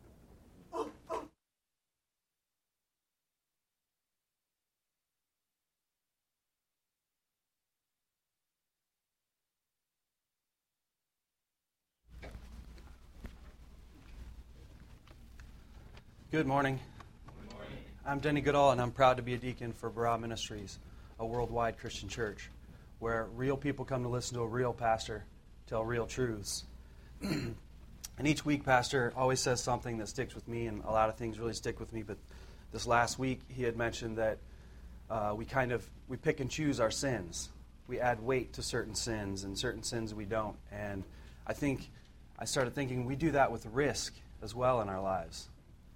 Good morning. Good morning. I'm Denny Goodall, and I'm proud to be a deacon for Barah Ministries, a worldwide Christian church where real people come to listen to a real pastor tell real truths. And each week, Pastor always says something that sticks with me, and a lot of things really stick with me. But this last week, he had mentioned that we pick and choose our sins. We add weight to certain sins, and certain sins we don't. And I started thinking we do that with risk as well in our lives.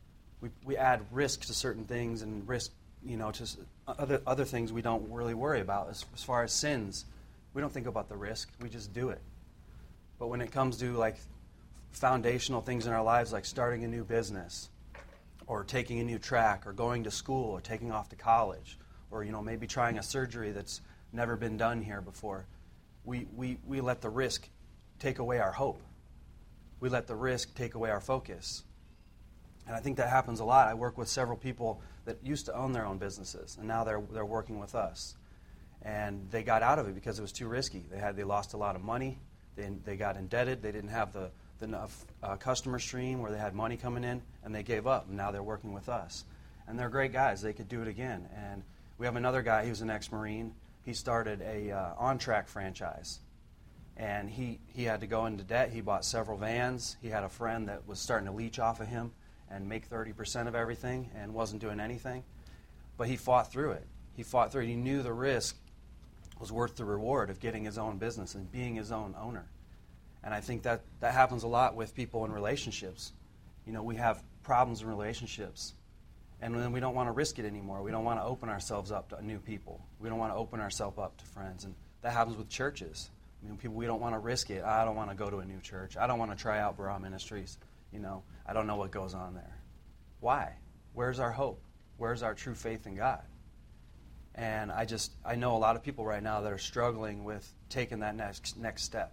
We add risk to certain things and risk, to other things we don't really worry about. As far as sins, we don't think about the risk. We just do it. But when it comes to like foundational things in our lives, like starting a new business, or taking a new track, or going to school, or taking off to college, or maybe trying a surgery that's never been done here before, we let the risk take away our hope. We let the risk take away our focus. And I think that happens a lot. I work with several people that used to own their own businesses, and now they're working with us. And they got out of it because it was too risky. They lost a lot of money. They got indebted. They didn't have the enough customer stream where they had money coming in, and they gave up. And now they're working with us. And they're great guys. They could do it again. And we have another guy. He was an ex-Marine. He started a on-track franchise. And he had to go into debt. He bought several vans. He had a friend that was starting to leech off of him and make 30% of everything and wasn't doing anything. But he fought through it. He fought through it. He knew the risk was worth the reward of getting his own business and being his own owner. And I think that happens a lot with people in relationships. We have problems in relationships, and then we don't want to risk it anymore. We don't want to open ourselves up to new people. We don't want to open ourselves up to friends. And that happens with churches. We don't want to risk it. I don't want to go to a new church. I don't want to try out Barah Ministries. I don't know what goes on there. Why? Where's our hope? Where's our true faith in God? And I know a lot of people right now that are struggling with taking that next step.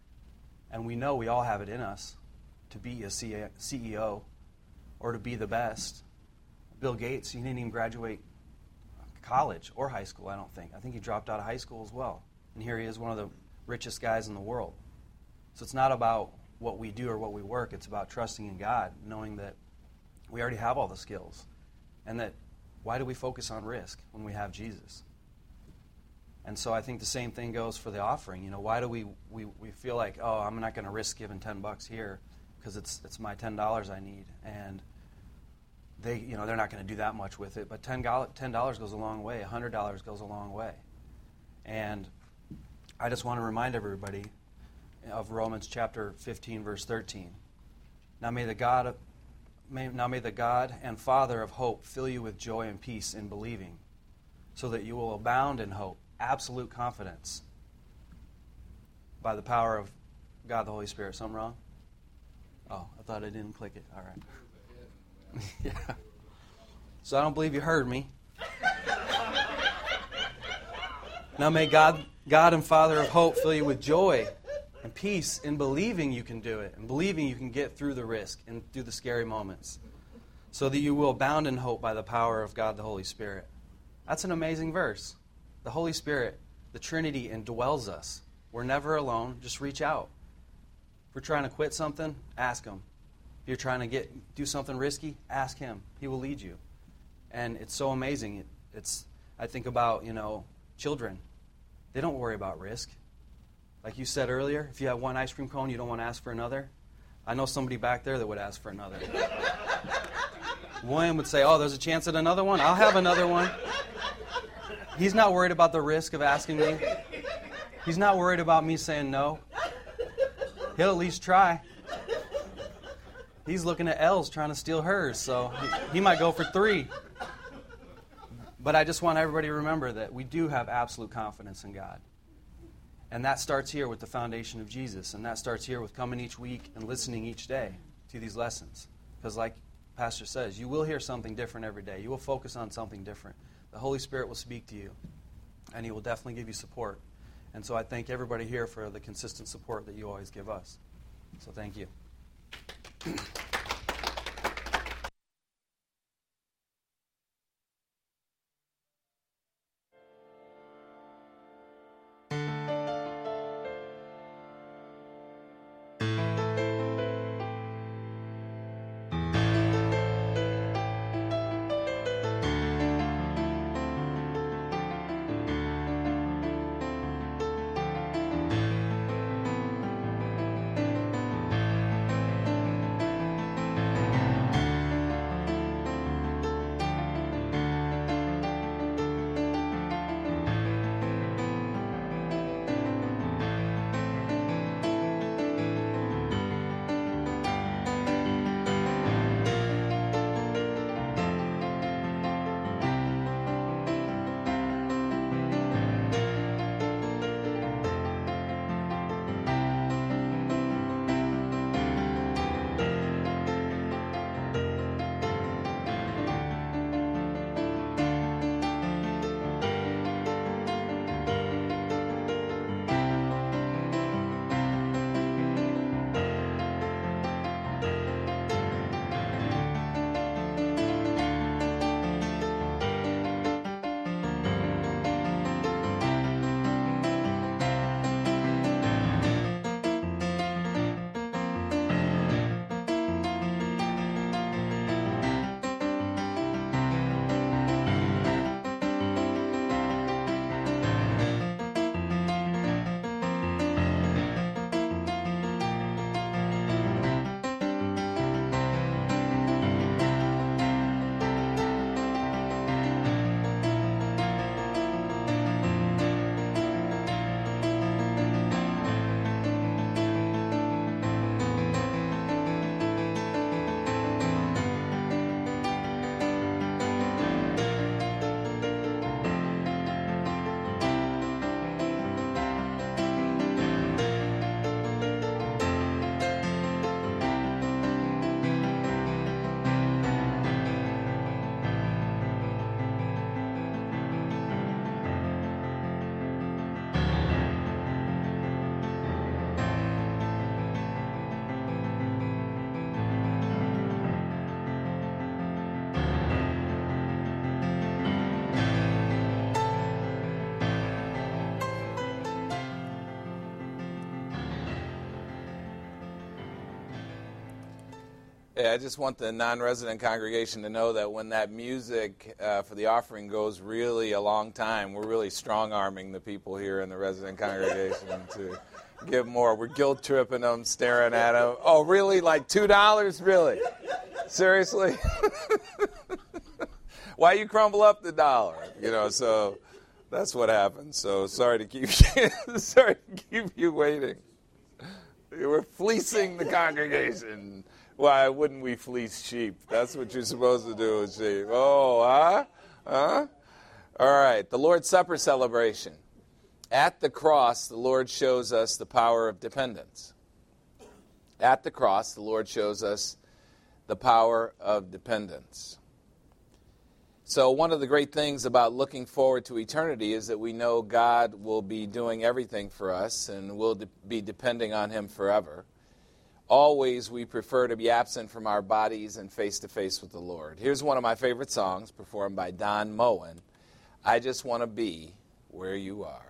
And we know we all have it in us to be a CEO or to be the best. Bill Gates, he didn't even graduate college or high school, I don't think. I think he dropped out of high school as well. And here he is, one of the richest guys in the world. So it's not about what we do or what we work. It's about trusting in God, knowing that we already have all the skills. And that why do we focus on risk when we have Jesus? And so I think the same thing goes for the offering. Why do we feel like, oh, I'm not going to risk giving $10 here because it's my $10 I need. And they're not going to do that much with it. But $10 goes a long way. $100 goes a long way. And I just want to remind everybody of Romans chapter 15, verse 13. Now may the God and Father of hope fill you with joy and peace in believing, so that you will abound in hope, absolute confidence, by the power of God the Holy Spirit. Something wrong? Oh, I thought I didn't click it. All right. Yeah. So I don't believe you heard me. Now may God and Father of hope fill you with joy and peace in believing you can do it, and believing you can get through the risk and through the scary moments. so that you will abound in hope by the power of God the Holy Spirit. That's an amazing verse. The Holy Spirit, the Trinity, indwells us. We're never alone. Just reach out. If we're trying to quit something, ask Him. If you're trying to do something risky, ask Him. He will lead you. And it's so amazing. I think about, children. They don't worry about risk. Like you said earlier, if you have one ice cream cone, you don't want to ask for another. I know somebody back there that would ask for another. William would say, there's a chance at another one? I'll have another one. He's not worried about the risk of asking me. He's not worried about me saying no. He'll at least try. He's looking at Els trying to steal hers, so he might go for 3. But I just want everybody to remember that we do have absolute confidence in God. And that starts here with the foundation of Jesus. And that starts here with coming each week and listening each day to these lessons. Because like Pastor says, you will hear something different every day. You will focus on something different. The Holy Spirit will speak to you. And He will definitely give you support. And so I thank everybody here for the consistent support that you always give us. So thank you. Yeah, I just want the non-resident congregation to know that when that music for the offering goes really a long time, we're really strong-arming the people here in the resident congregation to give more. We're guilt-tripping them, staring at them. Oh, really? Like $2? Really? Seriously? Why you crumble up the dollar? So that's what happens. So sorry to keep you waiting. We're fleecing the congregation. Why wouldn't we fleece sheep? That's what you're supposed to do with sheep. Oh, huh? All right, the Lord's Supper celebration. At the cross, the Lord shows us the power of dependence. At the cross, the Lord shows us the power of dependence. So one of the great things about looking forward to eternity is that we know God will be doing everything for us and we'll be depending on Him forever. always we prefer to be absent from our bodies and face-to-face with the Lord. Here's one of my favorite songs performed by Don Moen. I just want to be where you are.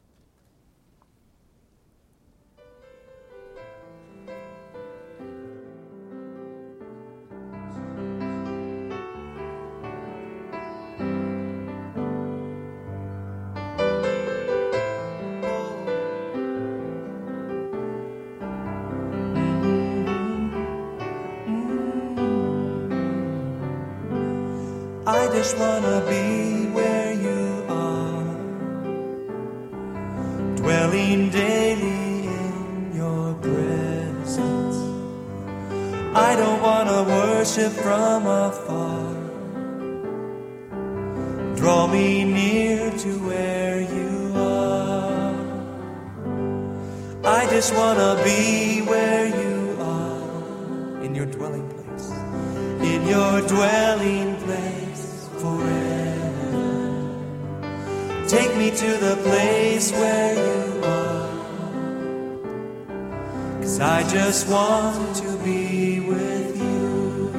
I just wanna be where you are, dwelling daily in your presence. I don't wanna worship from afar. Draw me near to where you are. I just wanna be where you are, in your dwelling place, in your dwelling place. Forever. Take me to the place where you are, 'cause I just want to be with you.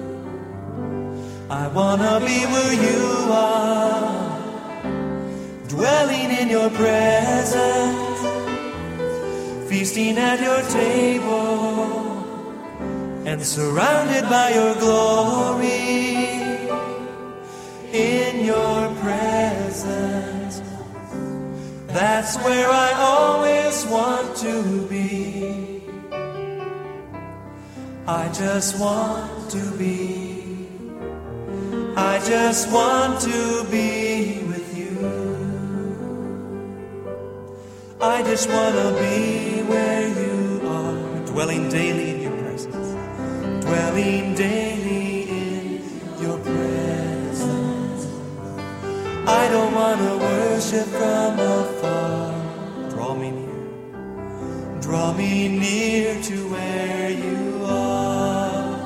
I wanna be where you are, dwelling in your presence, feasting at your table, and surrounded by your glory. In your presence, that's where I always want to be. I just want to be. I just want to be with you. I just want to be where you are, dwelling daily in your presence, dwelling daily in your presence. I don't want to worship from afar. Draw me near to where you are.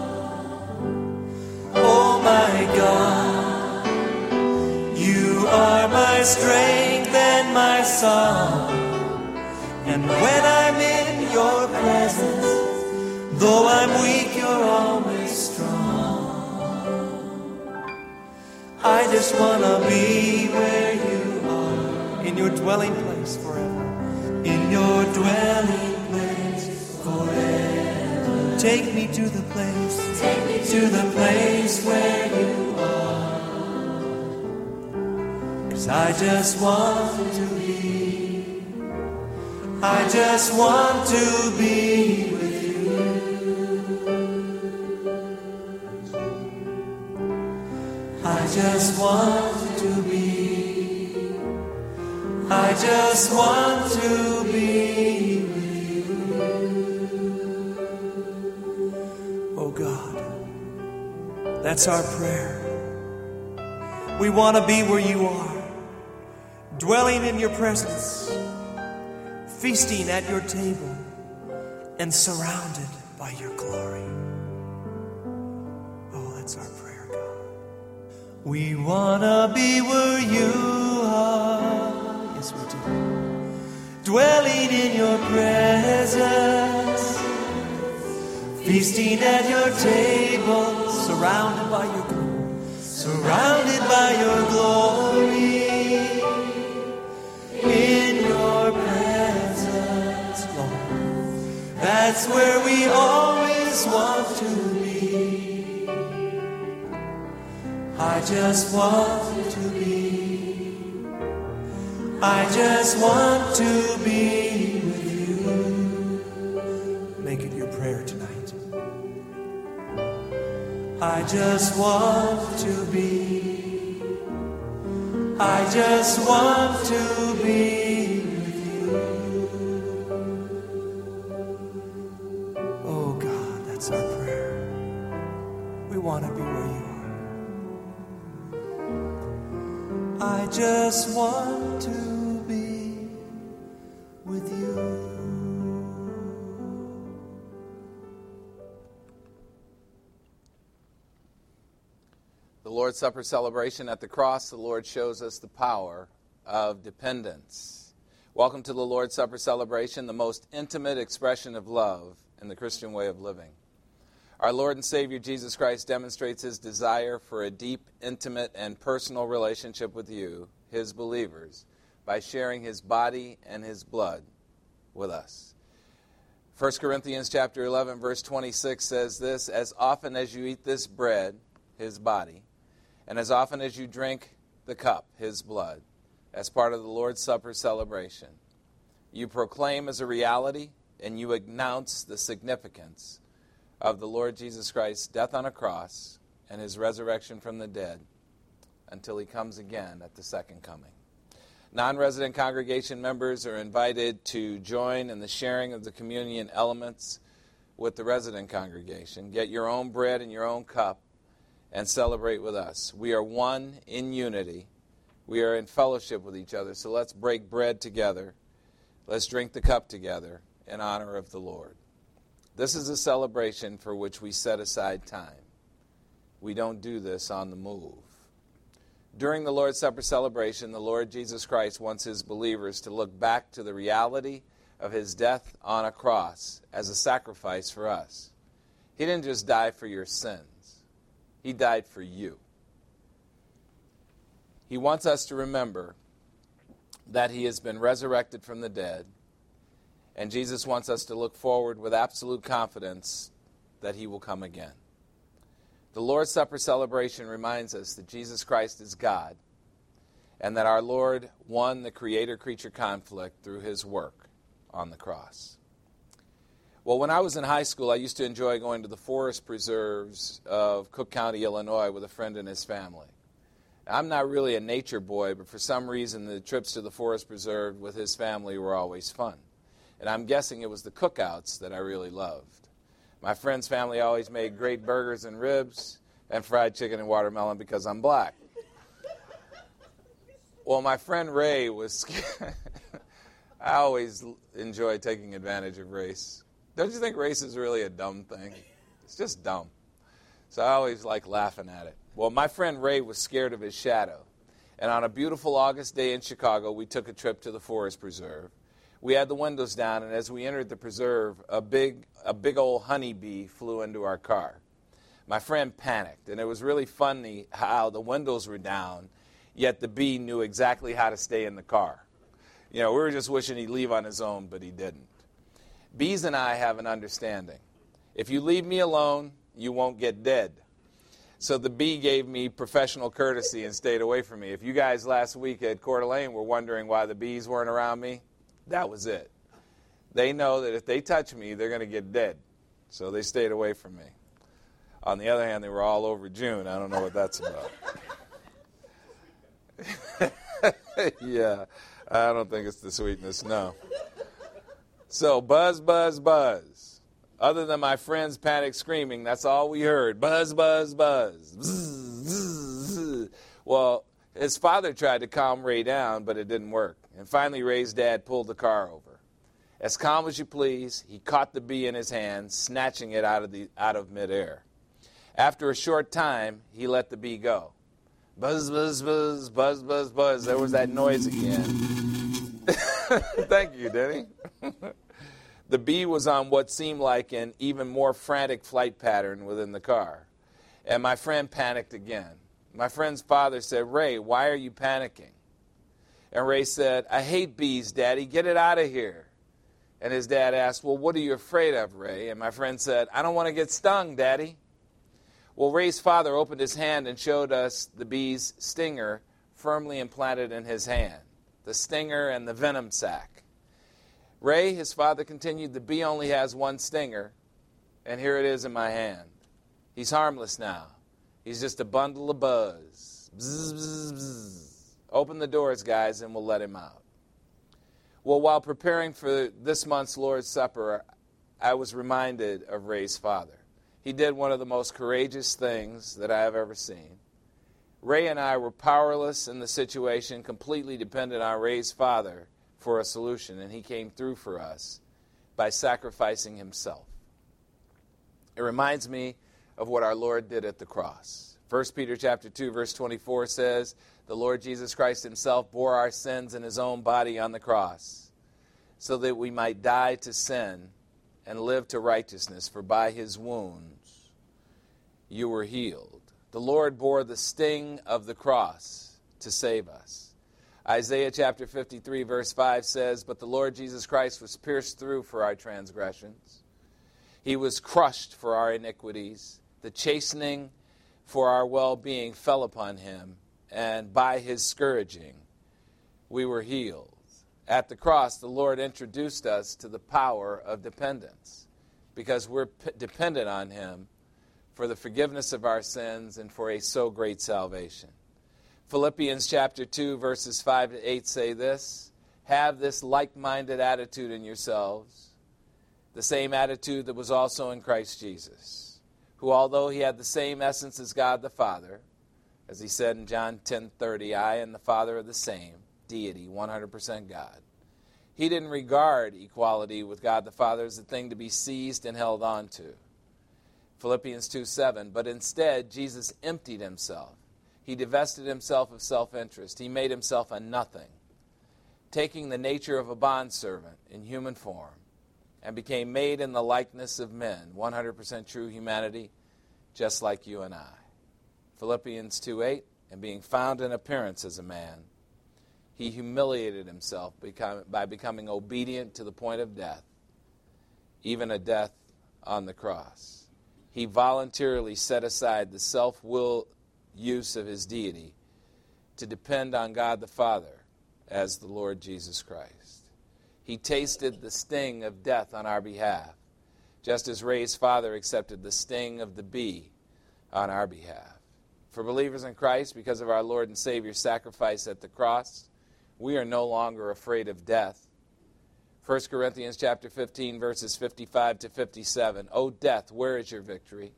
Oh my God, you are my strength and my song. And when I'm in your presence, though I'm weak, you're always strong. I just want to be where you are, in your dwelling place forever, in your dwelling place forever. Take me to the place, to the place where you are, 'cause I just want to be, I just want to be with you. I just want to be, I just want to be with you. Oh God, that's our prayer. We want to be where you are, dwelling in your presence, feasting at your table, and surrounded by your glory. Oh, that's our prayer, God. We want to be where you are. Yes, we do. Dwelling in your presence, feasting at your table, surrounded by your glory, surrounded by your glory. In your presence, Lord, that's where we always want to be. I just want to be, I just want to be with you. Make it your prayer tonight. I just want to be, I just want to be with you. Oh God, that's our prayer. We want to be where you are. I just want to be with you. The Lord's Supper celebration at the cross, the Lord shows us the power of dependence. Welcome to the Lord's Supper celebration, the most intimate expression of love in the Christian way of living. Our Lord and Savior Jesus Christ demonstrates his desire for a deep, intimate, and personal relationship with you, his believers, by sharing his body and his blood with us. 1 Corinthians chapter 11, verse 26 says this, as often as you eat this bread, his body, and as often as you drink the cup, his blood, as part of the Lord's Supper celebration, you proclaim as a reality and you announce the significance of the Lord Jesus Christ's death on a cross and his resurrection from the dead until he comes again at the second coming. Non-resident congregation members are invited to join in the sharing of the communion elements with the resident congregation. Get your own bread and your own cup and celebrate with us. We are one in unity. We are in fellowship with each other. So let's break bread together. Let's drink the cup together in honor of the Lord. This is a celebration for which we set aside time. We don't do this on the move. During the Lord's Supper celebration, the Lord Jesus Christ wants his believers to look back to the reality of his death on a cross as a sacrifice for us. He didn't just die for your sins. He died for you. He wants us to remember that he has been resurrected from the dead, and Jesus wants us to look forward with absolute confidence that he will come again. The Lord's Supper celebration reminds us that Jesus Christ is God and that our Lord won the creator-creature conflict through his work on the cross. Well, when I was in high school, I used to enjoy going to the forest preserves of Cook County, Illinois, with a friend and his family. I'm not really a nature boy, but for some reason the trips to the forest preserve with his family were always fun. And I'm guessing it was the cookouts that I really loved. My friend's family always made great burgers and ribs and fried chicken and watermelon because I'm black. Well, my friend Ray was scared. I always enjoy taking advantage of race. Don't you think race is really a dumb thing? It's just dumb. So I always like laughing at it. Well, my friend Ray was scared of his shadow. And on a beautiful August day in Chicago, we took a trip to the forest preserve. We had the windows down, and as we entered the preserve, a big old honeybee flew into our car. My friend panicked, and it was really funny how the windows were down, yet the bee knew exactly how to stay in the car. You know, we were just wishing he'd leave on his own, but he didn't. Bees and I have an understanding. If you leave me alone, you won't get dead. So the bee gave me professional courtesy and stayed away from me. If you guys last week at Coeur d'Alene were wondering why the bees weren't around me, that was it. They know that if they touch me, they're going to get dead. So they stayed away from me. On the other hand, they were all over June. I don't know what that's about. Yeah, I don't think it's the sweetness, no. So buzz, buzz, buzz. Other than my friend's panic screaming, that's all we heard. Buzz, buzz, buzz. Bzz, bzz, bzz. Well, his father tried to calm Ray down, but it didn't work. And finally, Ray's dad pulled the car over. As calm as you please, he caught the bee in his hand, snatching it out of midair. After a short time, he let the bee go. Buzz, buzz, buzz, buzz, buzz, buzz. There was that noise again. Thank you, Denny. The bee was on what seemed like an even more frantic flight pattern within the car. And my friend panicked again. My friend's father said, Ray, why are you panicking? And Ray said, I hate bees, Daddy. Get it out of here. And his dad asked, well, what are you afraid of, Ray? And my friend said, I don't want to get stung, Daddy. Well, Ray's father opened his hand and showed us the bee's stinger firmly implanted in his hand, the stinger and the venom sac. Ray, his father continued, the bee only has one stinger, and here it is in my hand. He's harmless now. He's just a bundle of buzz. Bzz, bzz, bzz. Open the doors, guys, and we'll let him out. Well, while preparing for this month's Lord's Supper, I was reminded of Ray's father. He did one of the most courageous things that I have ever seen. Ray and I were powerless in the situation, completely dependent on Ray's father for a solution, and he came through for us by sacrificing himself. It reminds me of what our Lord did at the cross. 1 Peter chapter 2, verse 24 says, the Lord Jesus Christ himself bore our sins in his own body on the cross, so that we might die to sin and live to righteousness, for by his wounds you were healed. The Lord bore the sting of the cross to save us. Isaiah chapter 53 verse 5 says, "But the Lord Jesus Christ was pierced through for our transgressions. He was crushed for our iniquities. The chastening for our well-being fell upon him, and by his scourging we were healed." At the cross, the Lord introduced us to the power of dependence, because we're dependent on him for the forgiveness of our sins and for a so great salvation. Philippians chapter 2 verses 5 to 8 say this, "Have this like-minded attitude in yourselves, the same attitude that was also in Christ Jesus, who although he had the same essence as God the Father," as he said in John 10:30, "I and the Father are the same," deity, 100% God. He didn't regard equality with God the Father as a thing to be seized and held on to. Philippians 2:7, "But instead Jesus emptied himself. He divested himself of self-interest. He made himself a nothing, taking the nature of a bondservant in human form, and became made in the likeness of men," 100% true humanity, just like you and I. Philippians 2:8, "And being found in appearance as a man, he humiliated himself by becoming obedient to the point of death, even a death on the cross." He voluntarily set aside the self-will use of his deity to depend on God the Father as the Lord Jesus Christ. He tasted the sting of death on our behalf, just as Ray's father accepted the sting of the bee on our behalf. For believers in Christ, because of our Lord and Savior's sacrifice at the cross, we are no longer afraid of death. 1 Corinthians chapter 15, verses 55 to 57. "O death, where is your victory?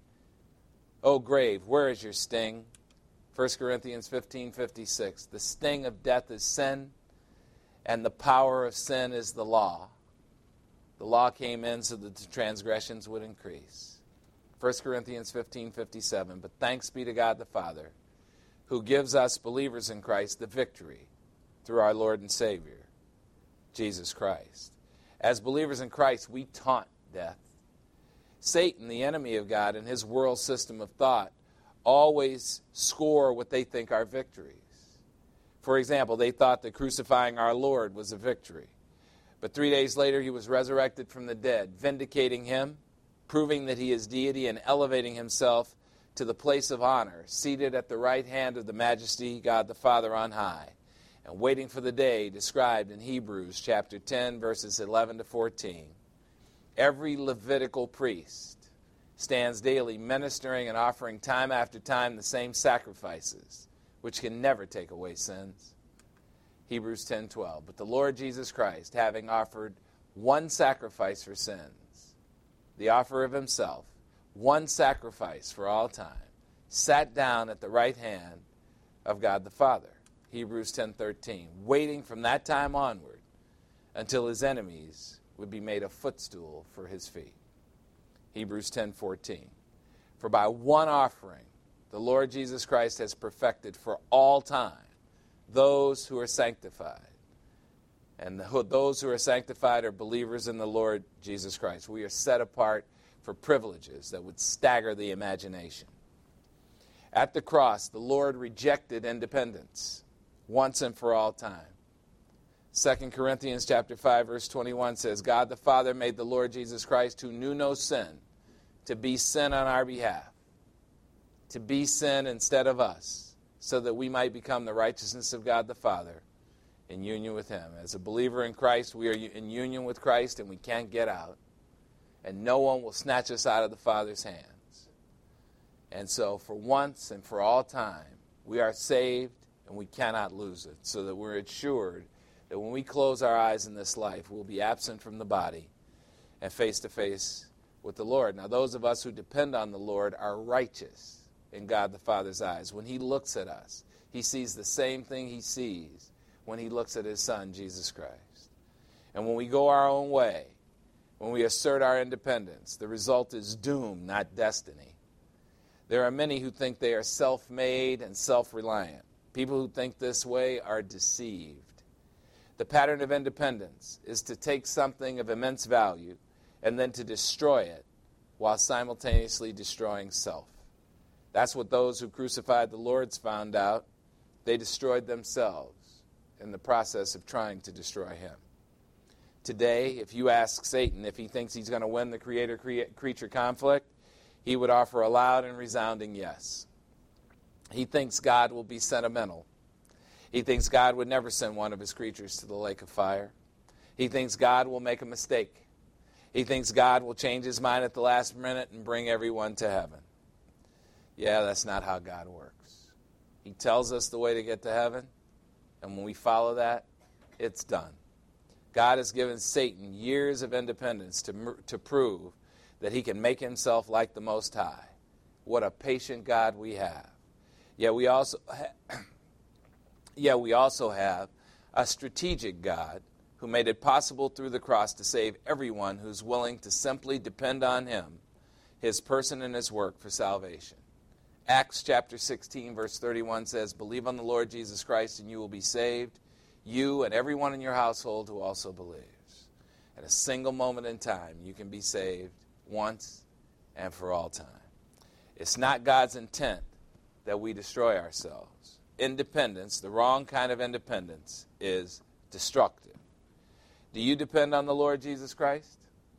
O grave, where is your sting?" 1 Corinthians 15:56. "The sting of death is sin, and the power of sin is the law." The law came in so that the transgressions would increase. 1 Corinthians 15:57. "But thanks be to God the Father, who gives us believers in Christ the victory through our Lord and Savior, Jesus Christ." As believers in Christ, we taunt death. Satan, the enemy of God, and his world system of thought always score what they think are victories. For example, they thought that crucifying our Lord was a victory. But 3 days later, he was resurrected from the dead, vindicating him, proving that he is deity, and elevating himself to the place of honor, seated at the right hand of the majesty, God the Father on high, and waiting for the day described in Hebrews chapter 10, verses 11 to 14. Every Levitical priest stands daily ministering and offering time after time the same sacrifices, which can never take away sins. Hebrews 10:12. "But the Lord Jesus Christ, having offered one sacrifice for sins, the offer of himself, one sacrifice for all time, sat down at the right hand of God the Father." Hebrews 10:13. "Waiting from that time onward until his enemies would be made a footstool for his feet." Hebrews 10:14. "For by one offering the Lord Jesus Christ has perfected for all time those who are sanctified." And those who are sanctified are believers in the Lord Jesus Christ. We are set apart for privileges that would stagger the imagination. At the cross, the Lord rejected independence once and for all time. 2 Corinthians chapter 5, verse 21 says, "God the Father made the Lord Jesus Christ, who knew no sin, to be sin on our behalf," to be sin instead of us, so that we might become the righteousness of God the Father in union with him. As a believer in Christ, we are in union with Christ, and we can't get out. And no one will snatch us out of the Father's hands. And so for once and for all time, we are saved and we cannot lose it, so that we're assured that when we close our eyes in this life, we'll be absent from the body and face to face with the Lord. Now, those of us who depend on the Lord are righteous in God the Father's eyes. When he looks at us, he sees the same thing he sees when he looks at his Son, Jesus Christ. And when we go our own way, when we assert our independence, the result is doom, not destiny. There are many who think they are self-made and self-reliant. People who think this way are deceived. The pattern of independence is to take something of immense value and then to destroy it while simultaneously destroying self. That's what those who crucified the Lord found out. They destroyed themselves in the process of trying to destroy him. Today, if you ask Satan if he thinks he's going to win the creator-creature conflict, he would offer a loud and resounding yes. He thinks God will be sentimental. He thinks God would never send one of his creatures to the lake of fire. He thinks God will make a mistake. He thinks God will change his mind at the last minute and bring everyone to heaven. Yeah, that's not how God works. He tells us the way to get to heaven, and when we follow that, it's done. God has given Satan years of independence to prove that he can make himself like the Most High. What a patient God we have. Yet we also have a strategic God who made it possible through the cross to save everyone who's willing to simply depend on him, his person and his work for salvation. Acts chapter 16, verse 31 says, "Believe on the Lord Jesus Christ and you will be saved, you and everyone in your household who also believes." At a single moment in time, you can be saved once and for all time. It's not God's intent that we destroy ourselves. Independence, the wrong kind of independence, is destructive. Do you depend on the Lord Jesus Christ?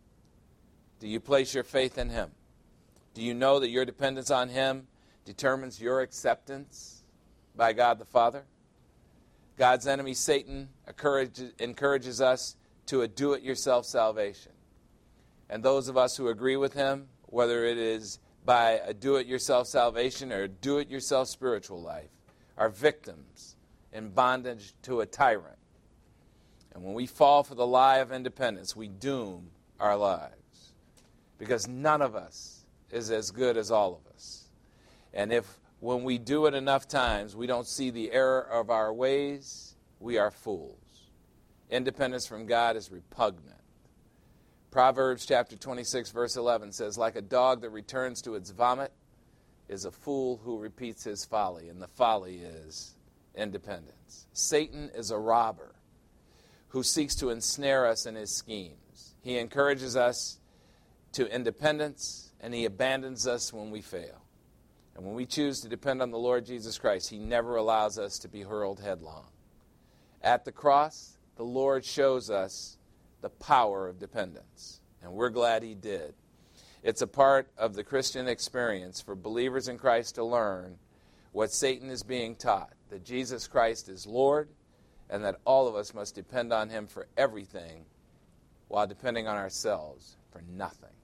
Do you place your faith in him? Do you know that your dependence on him determines your acceptance by God the Father? God's enemy, Satan, encourages us to a do-it-yourself salvation. And those of us who agree with him, whether it is by a do-it-yourself salvation or a do-it-yourself spiritual life, are victims in bondage to a tyrant. And when we fall for the lie of independence, we doom our lives. Because none of us is as good as all of us. And if when we do it enough times, we don't see the error of our ways, we are fools. Independence from God is repugnant. Proverbs chapter 26, verse 11 says, "Like a dog that returns to its vomit is a fool who repeats his folly," and the folly is independence. Satan is a robber who seeks to ensnare us in his schemes. He encourages us to independence, and he abandons us when we fail. And when we choose to depend on the Lord Jesus Christ, he never allows us to be hurled headlong. At the cross, the Lord shows us the power of dependence, and we're glad he did. It's a part of the Christian experience for believers in Christ to learn what Satan is being taught, that Jesus Christ is Lord, and that all of us must depend on him for everything while depending on ourselves for nothing.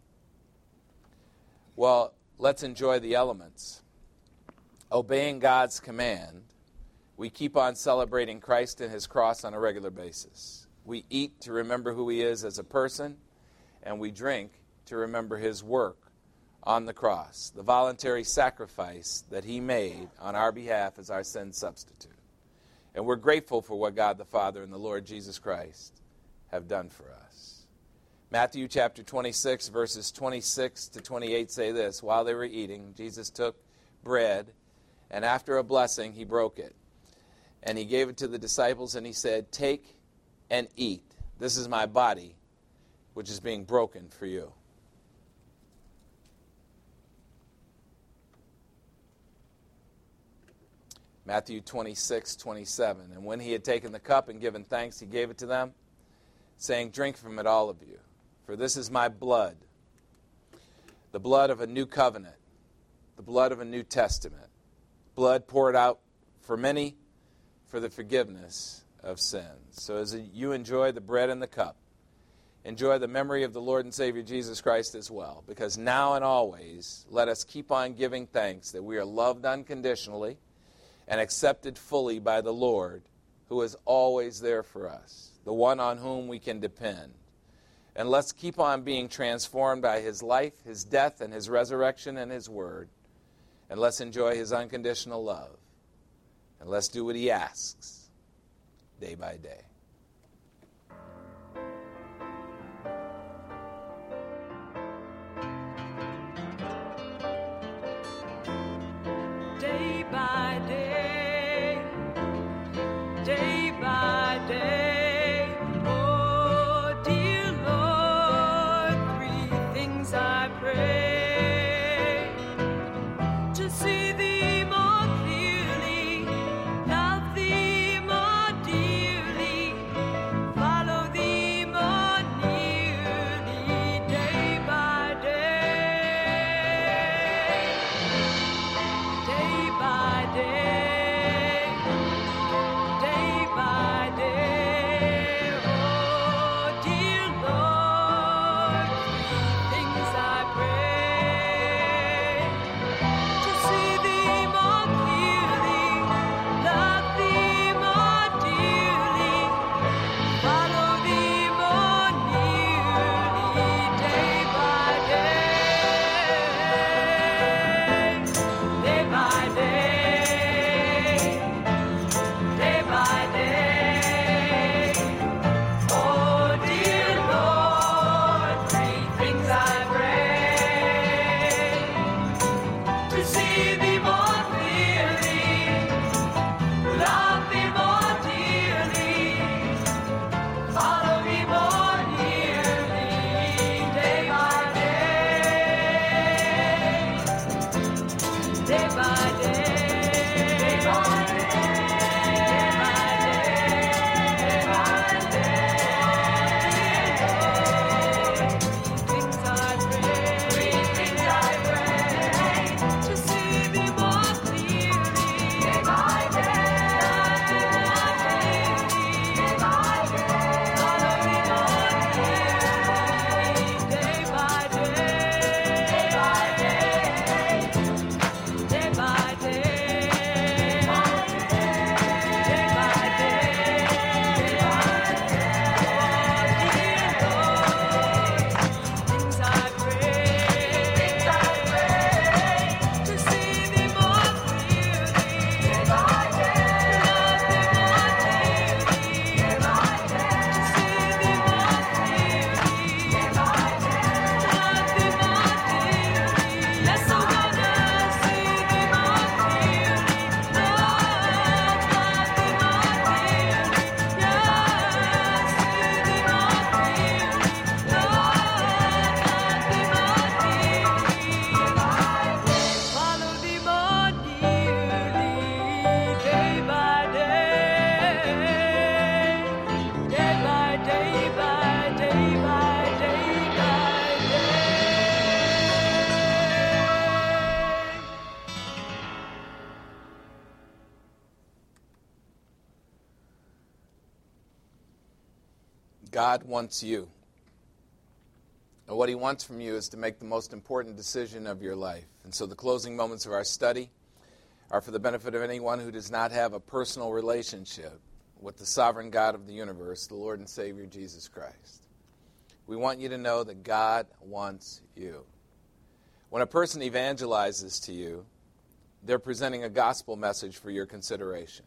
Well, let's enjoy the elements. Obeying God's command, we keep on celebrating Christ and his cross on a regular basis. We eat to remember who he is as a person, and we drink to remember his work on the cross, the voluntary sacrifice that he made on our behalf as our sin substitute. And we're grateful for what God the Father and the Lord Jesus Christ have done for us. Matthew chapter 26, verses 26 to 28 say this: "While they were eating, Jesus took bread, and after a blessing, he broke it. And he gave it to the disciples, and he said, 'Take and eat. This is my body, which is being broken for you.'" Matthew 26:27. "And when he had taken the cup and given thanks, he gave it to them, saying, 'Drink from it, all of you, for this is my blood, the blood of a new covenant, the blood of a new testament, blood poured out for many for the forgiveness of sins.'" So as you enjoy the bread and the cup, enjoy the memory of the Lord and Savior Jesus Christ as well, because now and always let us keep on giving thanks that we are loved unconditionally and accepted fully by the Lord, who is always there for us, the one on whom we can depend. And let's keep on being transformed by his life, his death, and his resurrection and his word. And let's enjoy his unconditional love. And let's do what he asks day by day. Day by day, day by day, oh dear Lord, pray to see thee more clearly, love thee more dearly, follow thee more nearly, day by day, day by day, day by day. Oh, dear Lord, three things I pray: to see thee more clearly, love thee more dearly, follow thee more nearly, day by day, day by day, day by day. Oh, dear Lord, three things I pray: to see thee more clearly, love thee more dearly, follow thee more nearly, day by day, day by day, day by to see thee more clearly, day by day, follow thee more nearly, day by day, day by day, follow thee more nearly, day by day, day by day, by day by day by day. God wants you. And what he wants from you is to make the most important decision of your life. And so the closing moments of our study are for the benefit of anyone who does not have a personal relationship with the sovereign God of the universe, the Lord and Savior Jesus Christ. We want you to know that God wants you. When a person evangelizes to you, they're presenting a gospel message for your consideration.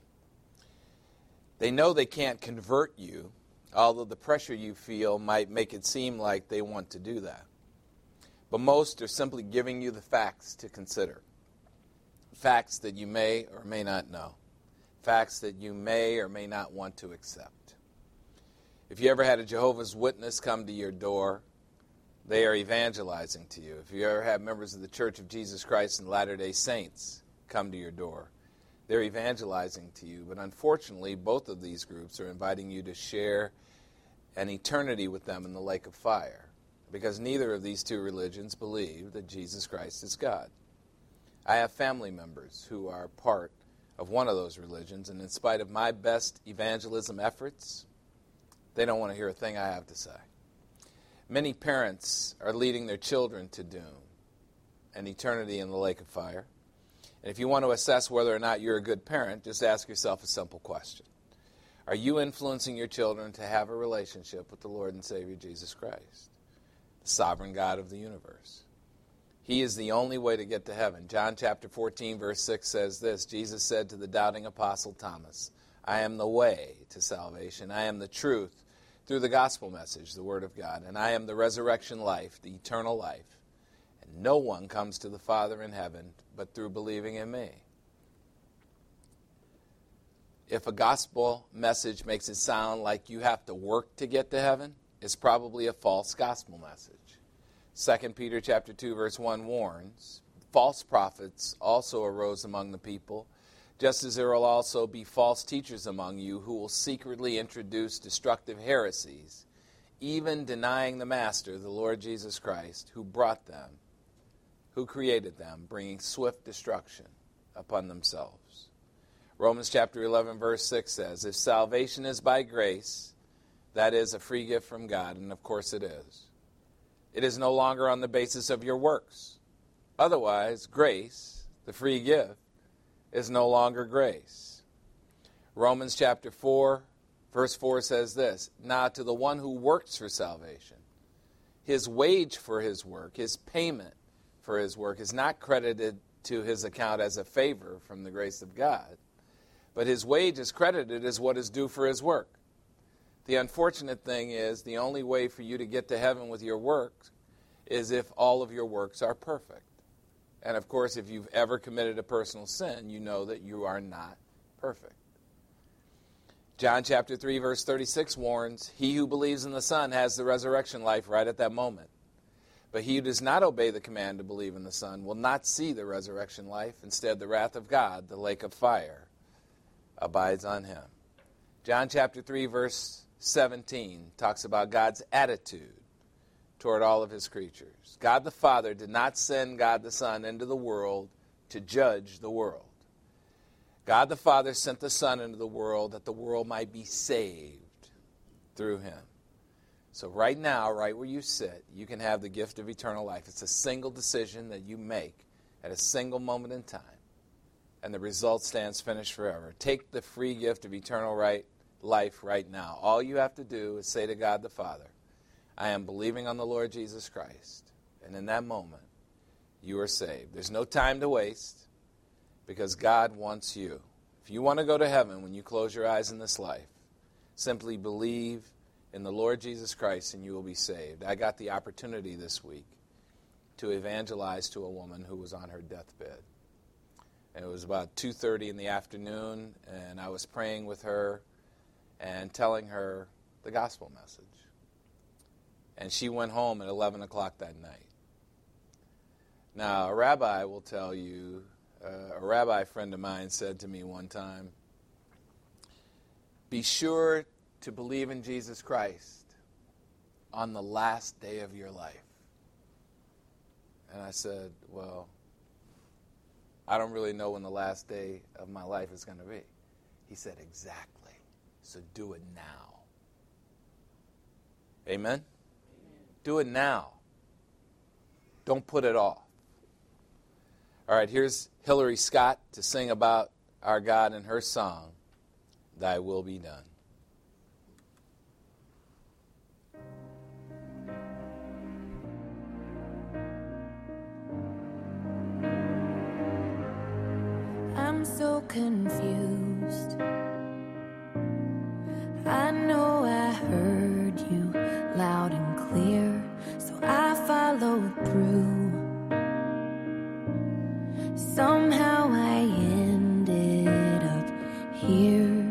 They know they can't convert you, although the pressure you feel might make it seem like they want to do that. But most are simply giving you the facts to consider. Facts that you may or may not know. Facts that you may or may not want to accept. If you ever had a Jehovah's Witness come to your door, they are evangelizing to you. If you ever had members of the Church of Jesus Christ and Latter-day Saints come to your door, they're evangelizing to you. But unfortunately, both of these groups are inviting you to share an eternity with them in the lake of fire, because neither of these two religions believe that Jesus Christ is God. I have family members who are part of one of those religions, and in spite of my best evangelism efforts, they don't want to hear a thing I have to say. Many parents are leading their children to doom, an eternity in the lake of fire. And if you want to assess whether or not you're a good parent, just ask yourself a simple question. Are you influencing your children to have a relationship with the Lord and Savior Jesus Christ, the sovereign God of the universe? He is the only way to get to heaven. John chapter 14, verse 6 says this: Jesus said to the doubting apostle Thomas, I am the way to salvation. I am the truth through the gospel message, the word of God. And I am the resurrection life, the eternal life. And no one comes to the Father in heaven but through believing in me. If a gospel message makes it sound like you have to work to get to heaven, it's probably a false gospel message. 2 Peter chapter 2, verse 1 warns, false prophets also arose among the people, just as there will also be false teachers among you who will secretly introduce destructive heresies, even denying the Master, the Lord Jesus Christ, who brought them, who created them, bringing swift destruction upon themselves. Romans chapter 11, verse 6 says, if salvation is by grace, that is a free gift from God, and of course it is no longer on the basis of your works. Otherwise, grace, the free gift, is no longer grace. Romans chapter 4, verse 4 says this, now to the one who works for salvation, his wage for his work, his payment for his work is not credited to his account as a favor from the grace of God, but his wage is credited as what is due for his work. The unfortunate thing is the only way for you to get to heaven with your works is if all of your works are perfect. And of course, if you've ever committed a personal sin, you know that you are not perfect. John chapter 3, verse 36 warns, he who believes in the Son has the resurrection life right at that moment. But he who does not obey the command to believe in the Son will not see the resurrection life. Instead, the wrath of God, the lake of fire, abides on him. John chapter 3, verse 17 talks about God's attitude toward all of his creatures. God the Father did not send God the Son into the world to judge the world. God the Father sent the Son into the world that the world might be saved through him. So right now, right where you sit, you can have the gift of eternal life. It's a single decision that you make at a single moment in time, and the result stands finished forever. Take the free gift of eternal life right now. All you have to do is say to God the Father, I am believing on the Lord Jesus Christ. And in that moment, you are saved. There's no time to waste because God wants you. If you want to go to heaven when you close your eyes in this life, simply believe in the Lord Jesus Christ and you will be saved. I got the opportunity this week to evangelize to a woman who was on her deathbed. And it was about 2:30 in the afternoon, and I was praying with her and telling her the gospel message. And she went home at 11 o'clock that night. Now, a rabbi will tell you, a rabbi friend of mine said to me one time, be sure to believe in Jesus Christ on the last day of your life. And I said, well, I don't really know when the last day of my life is going to be. He said, exactly. So do it now. Amen? Do it now. Don't put it off. All right, here's Hillary Scott to sing about our God in her song, Thy Will Be Done. I'm so confused. I know I heard you loud and clear, so I followed through. Somehow I ended up here.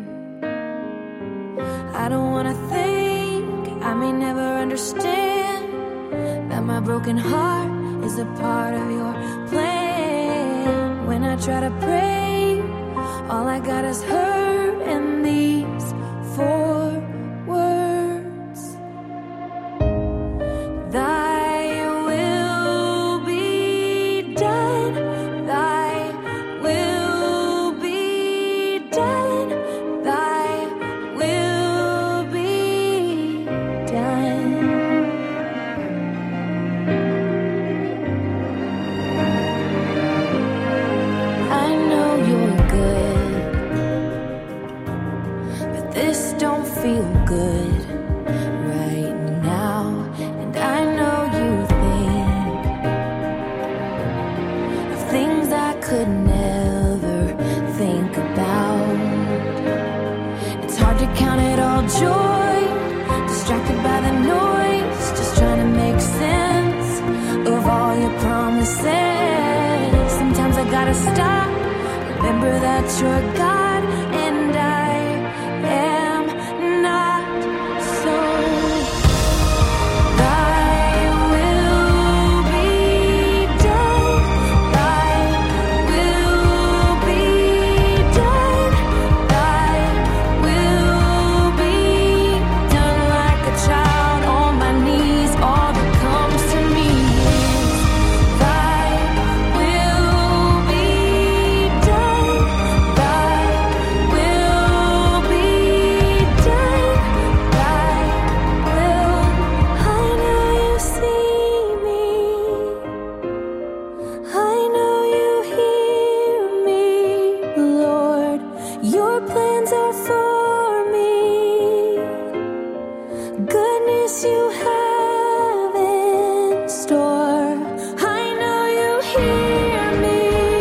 I don't wanna think, I may never understand that my broken heart is a part of your plan. When I try to pray, all I got is hurt and these 4 words. Thy will be done. Thy will be done. Thy will be done. I know you're good, but this don't feel good right now. And I know you think of things I could never think about. It's hard to count it all joy, distracted by the noise, just trying to make sense of all your promises. Sometimes I gotta stop, remember that you're God and I am not. So thy will store. I know you hear me.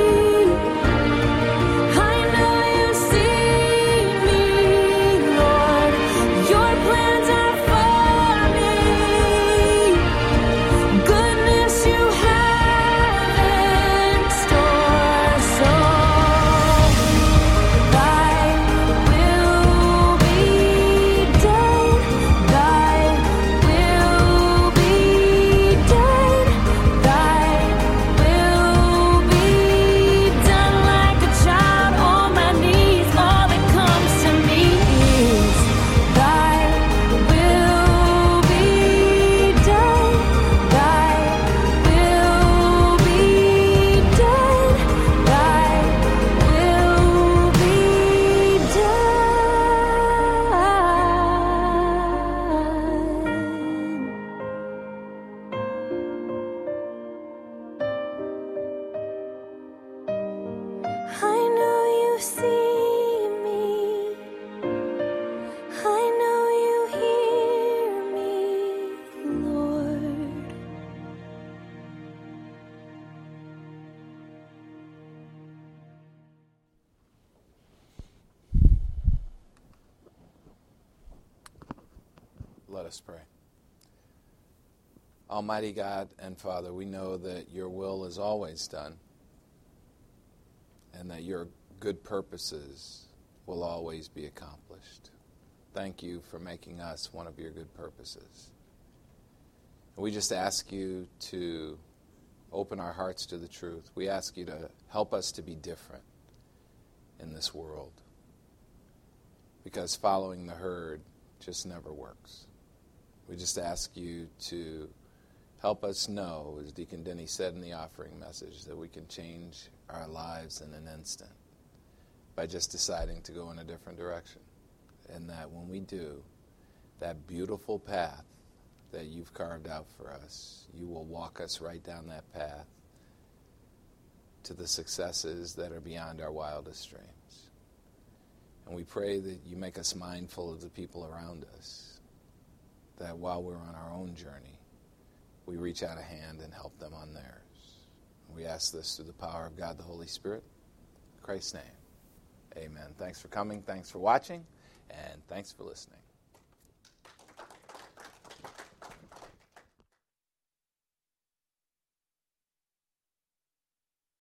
I know you see me, Lord. Your plans are for me. Goodness you have in store. So thy will be done. Thy will be done. Thy will be done. Like a child on my knees, all that comes to me is thy will be done. Thy will be done. Thy will be done. I know you see me. I know you hear me, Lord. Let us pray. Almighty God and Father, we know that your will is always done and that your good purposes will always be accomplished. Thank you for making us one of your good purposes. We just ask you to open our hearts to the truth. We ask you to help us to be different in this world, because following the herd just never works. We just ask you to help us know, as Deacon Denny said in the offering message, that we can change our lives in an instant by just deciding to go in a different direction. And that when we do, that beautiful path that you've carved out for us, you will walk us right down that path to the successes that are beyond our wildest dreams. And we pray that you make us mindful of the people around us, that while we're on our own journey, we reach out a hand and help them on theirs. We ask this through the power of God the Holy Spirit. In Christ's name, amen. Thanks for coming, thanks for watching, and thanks for listening.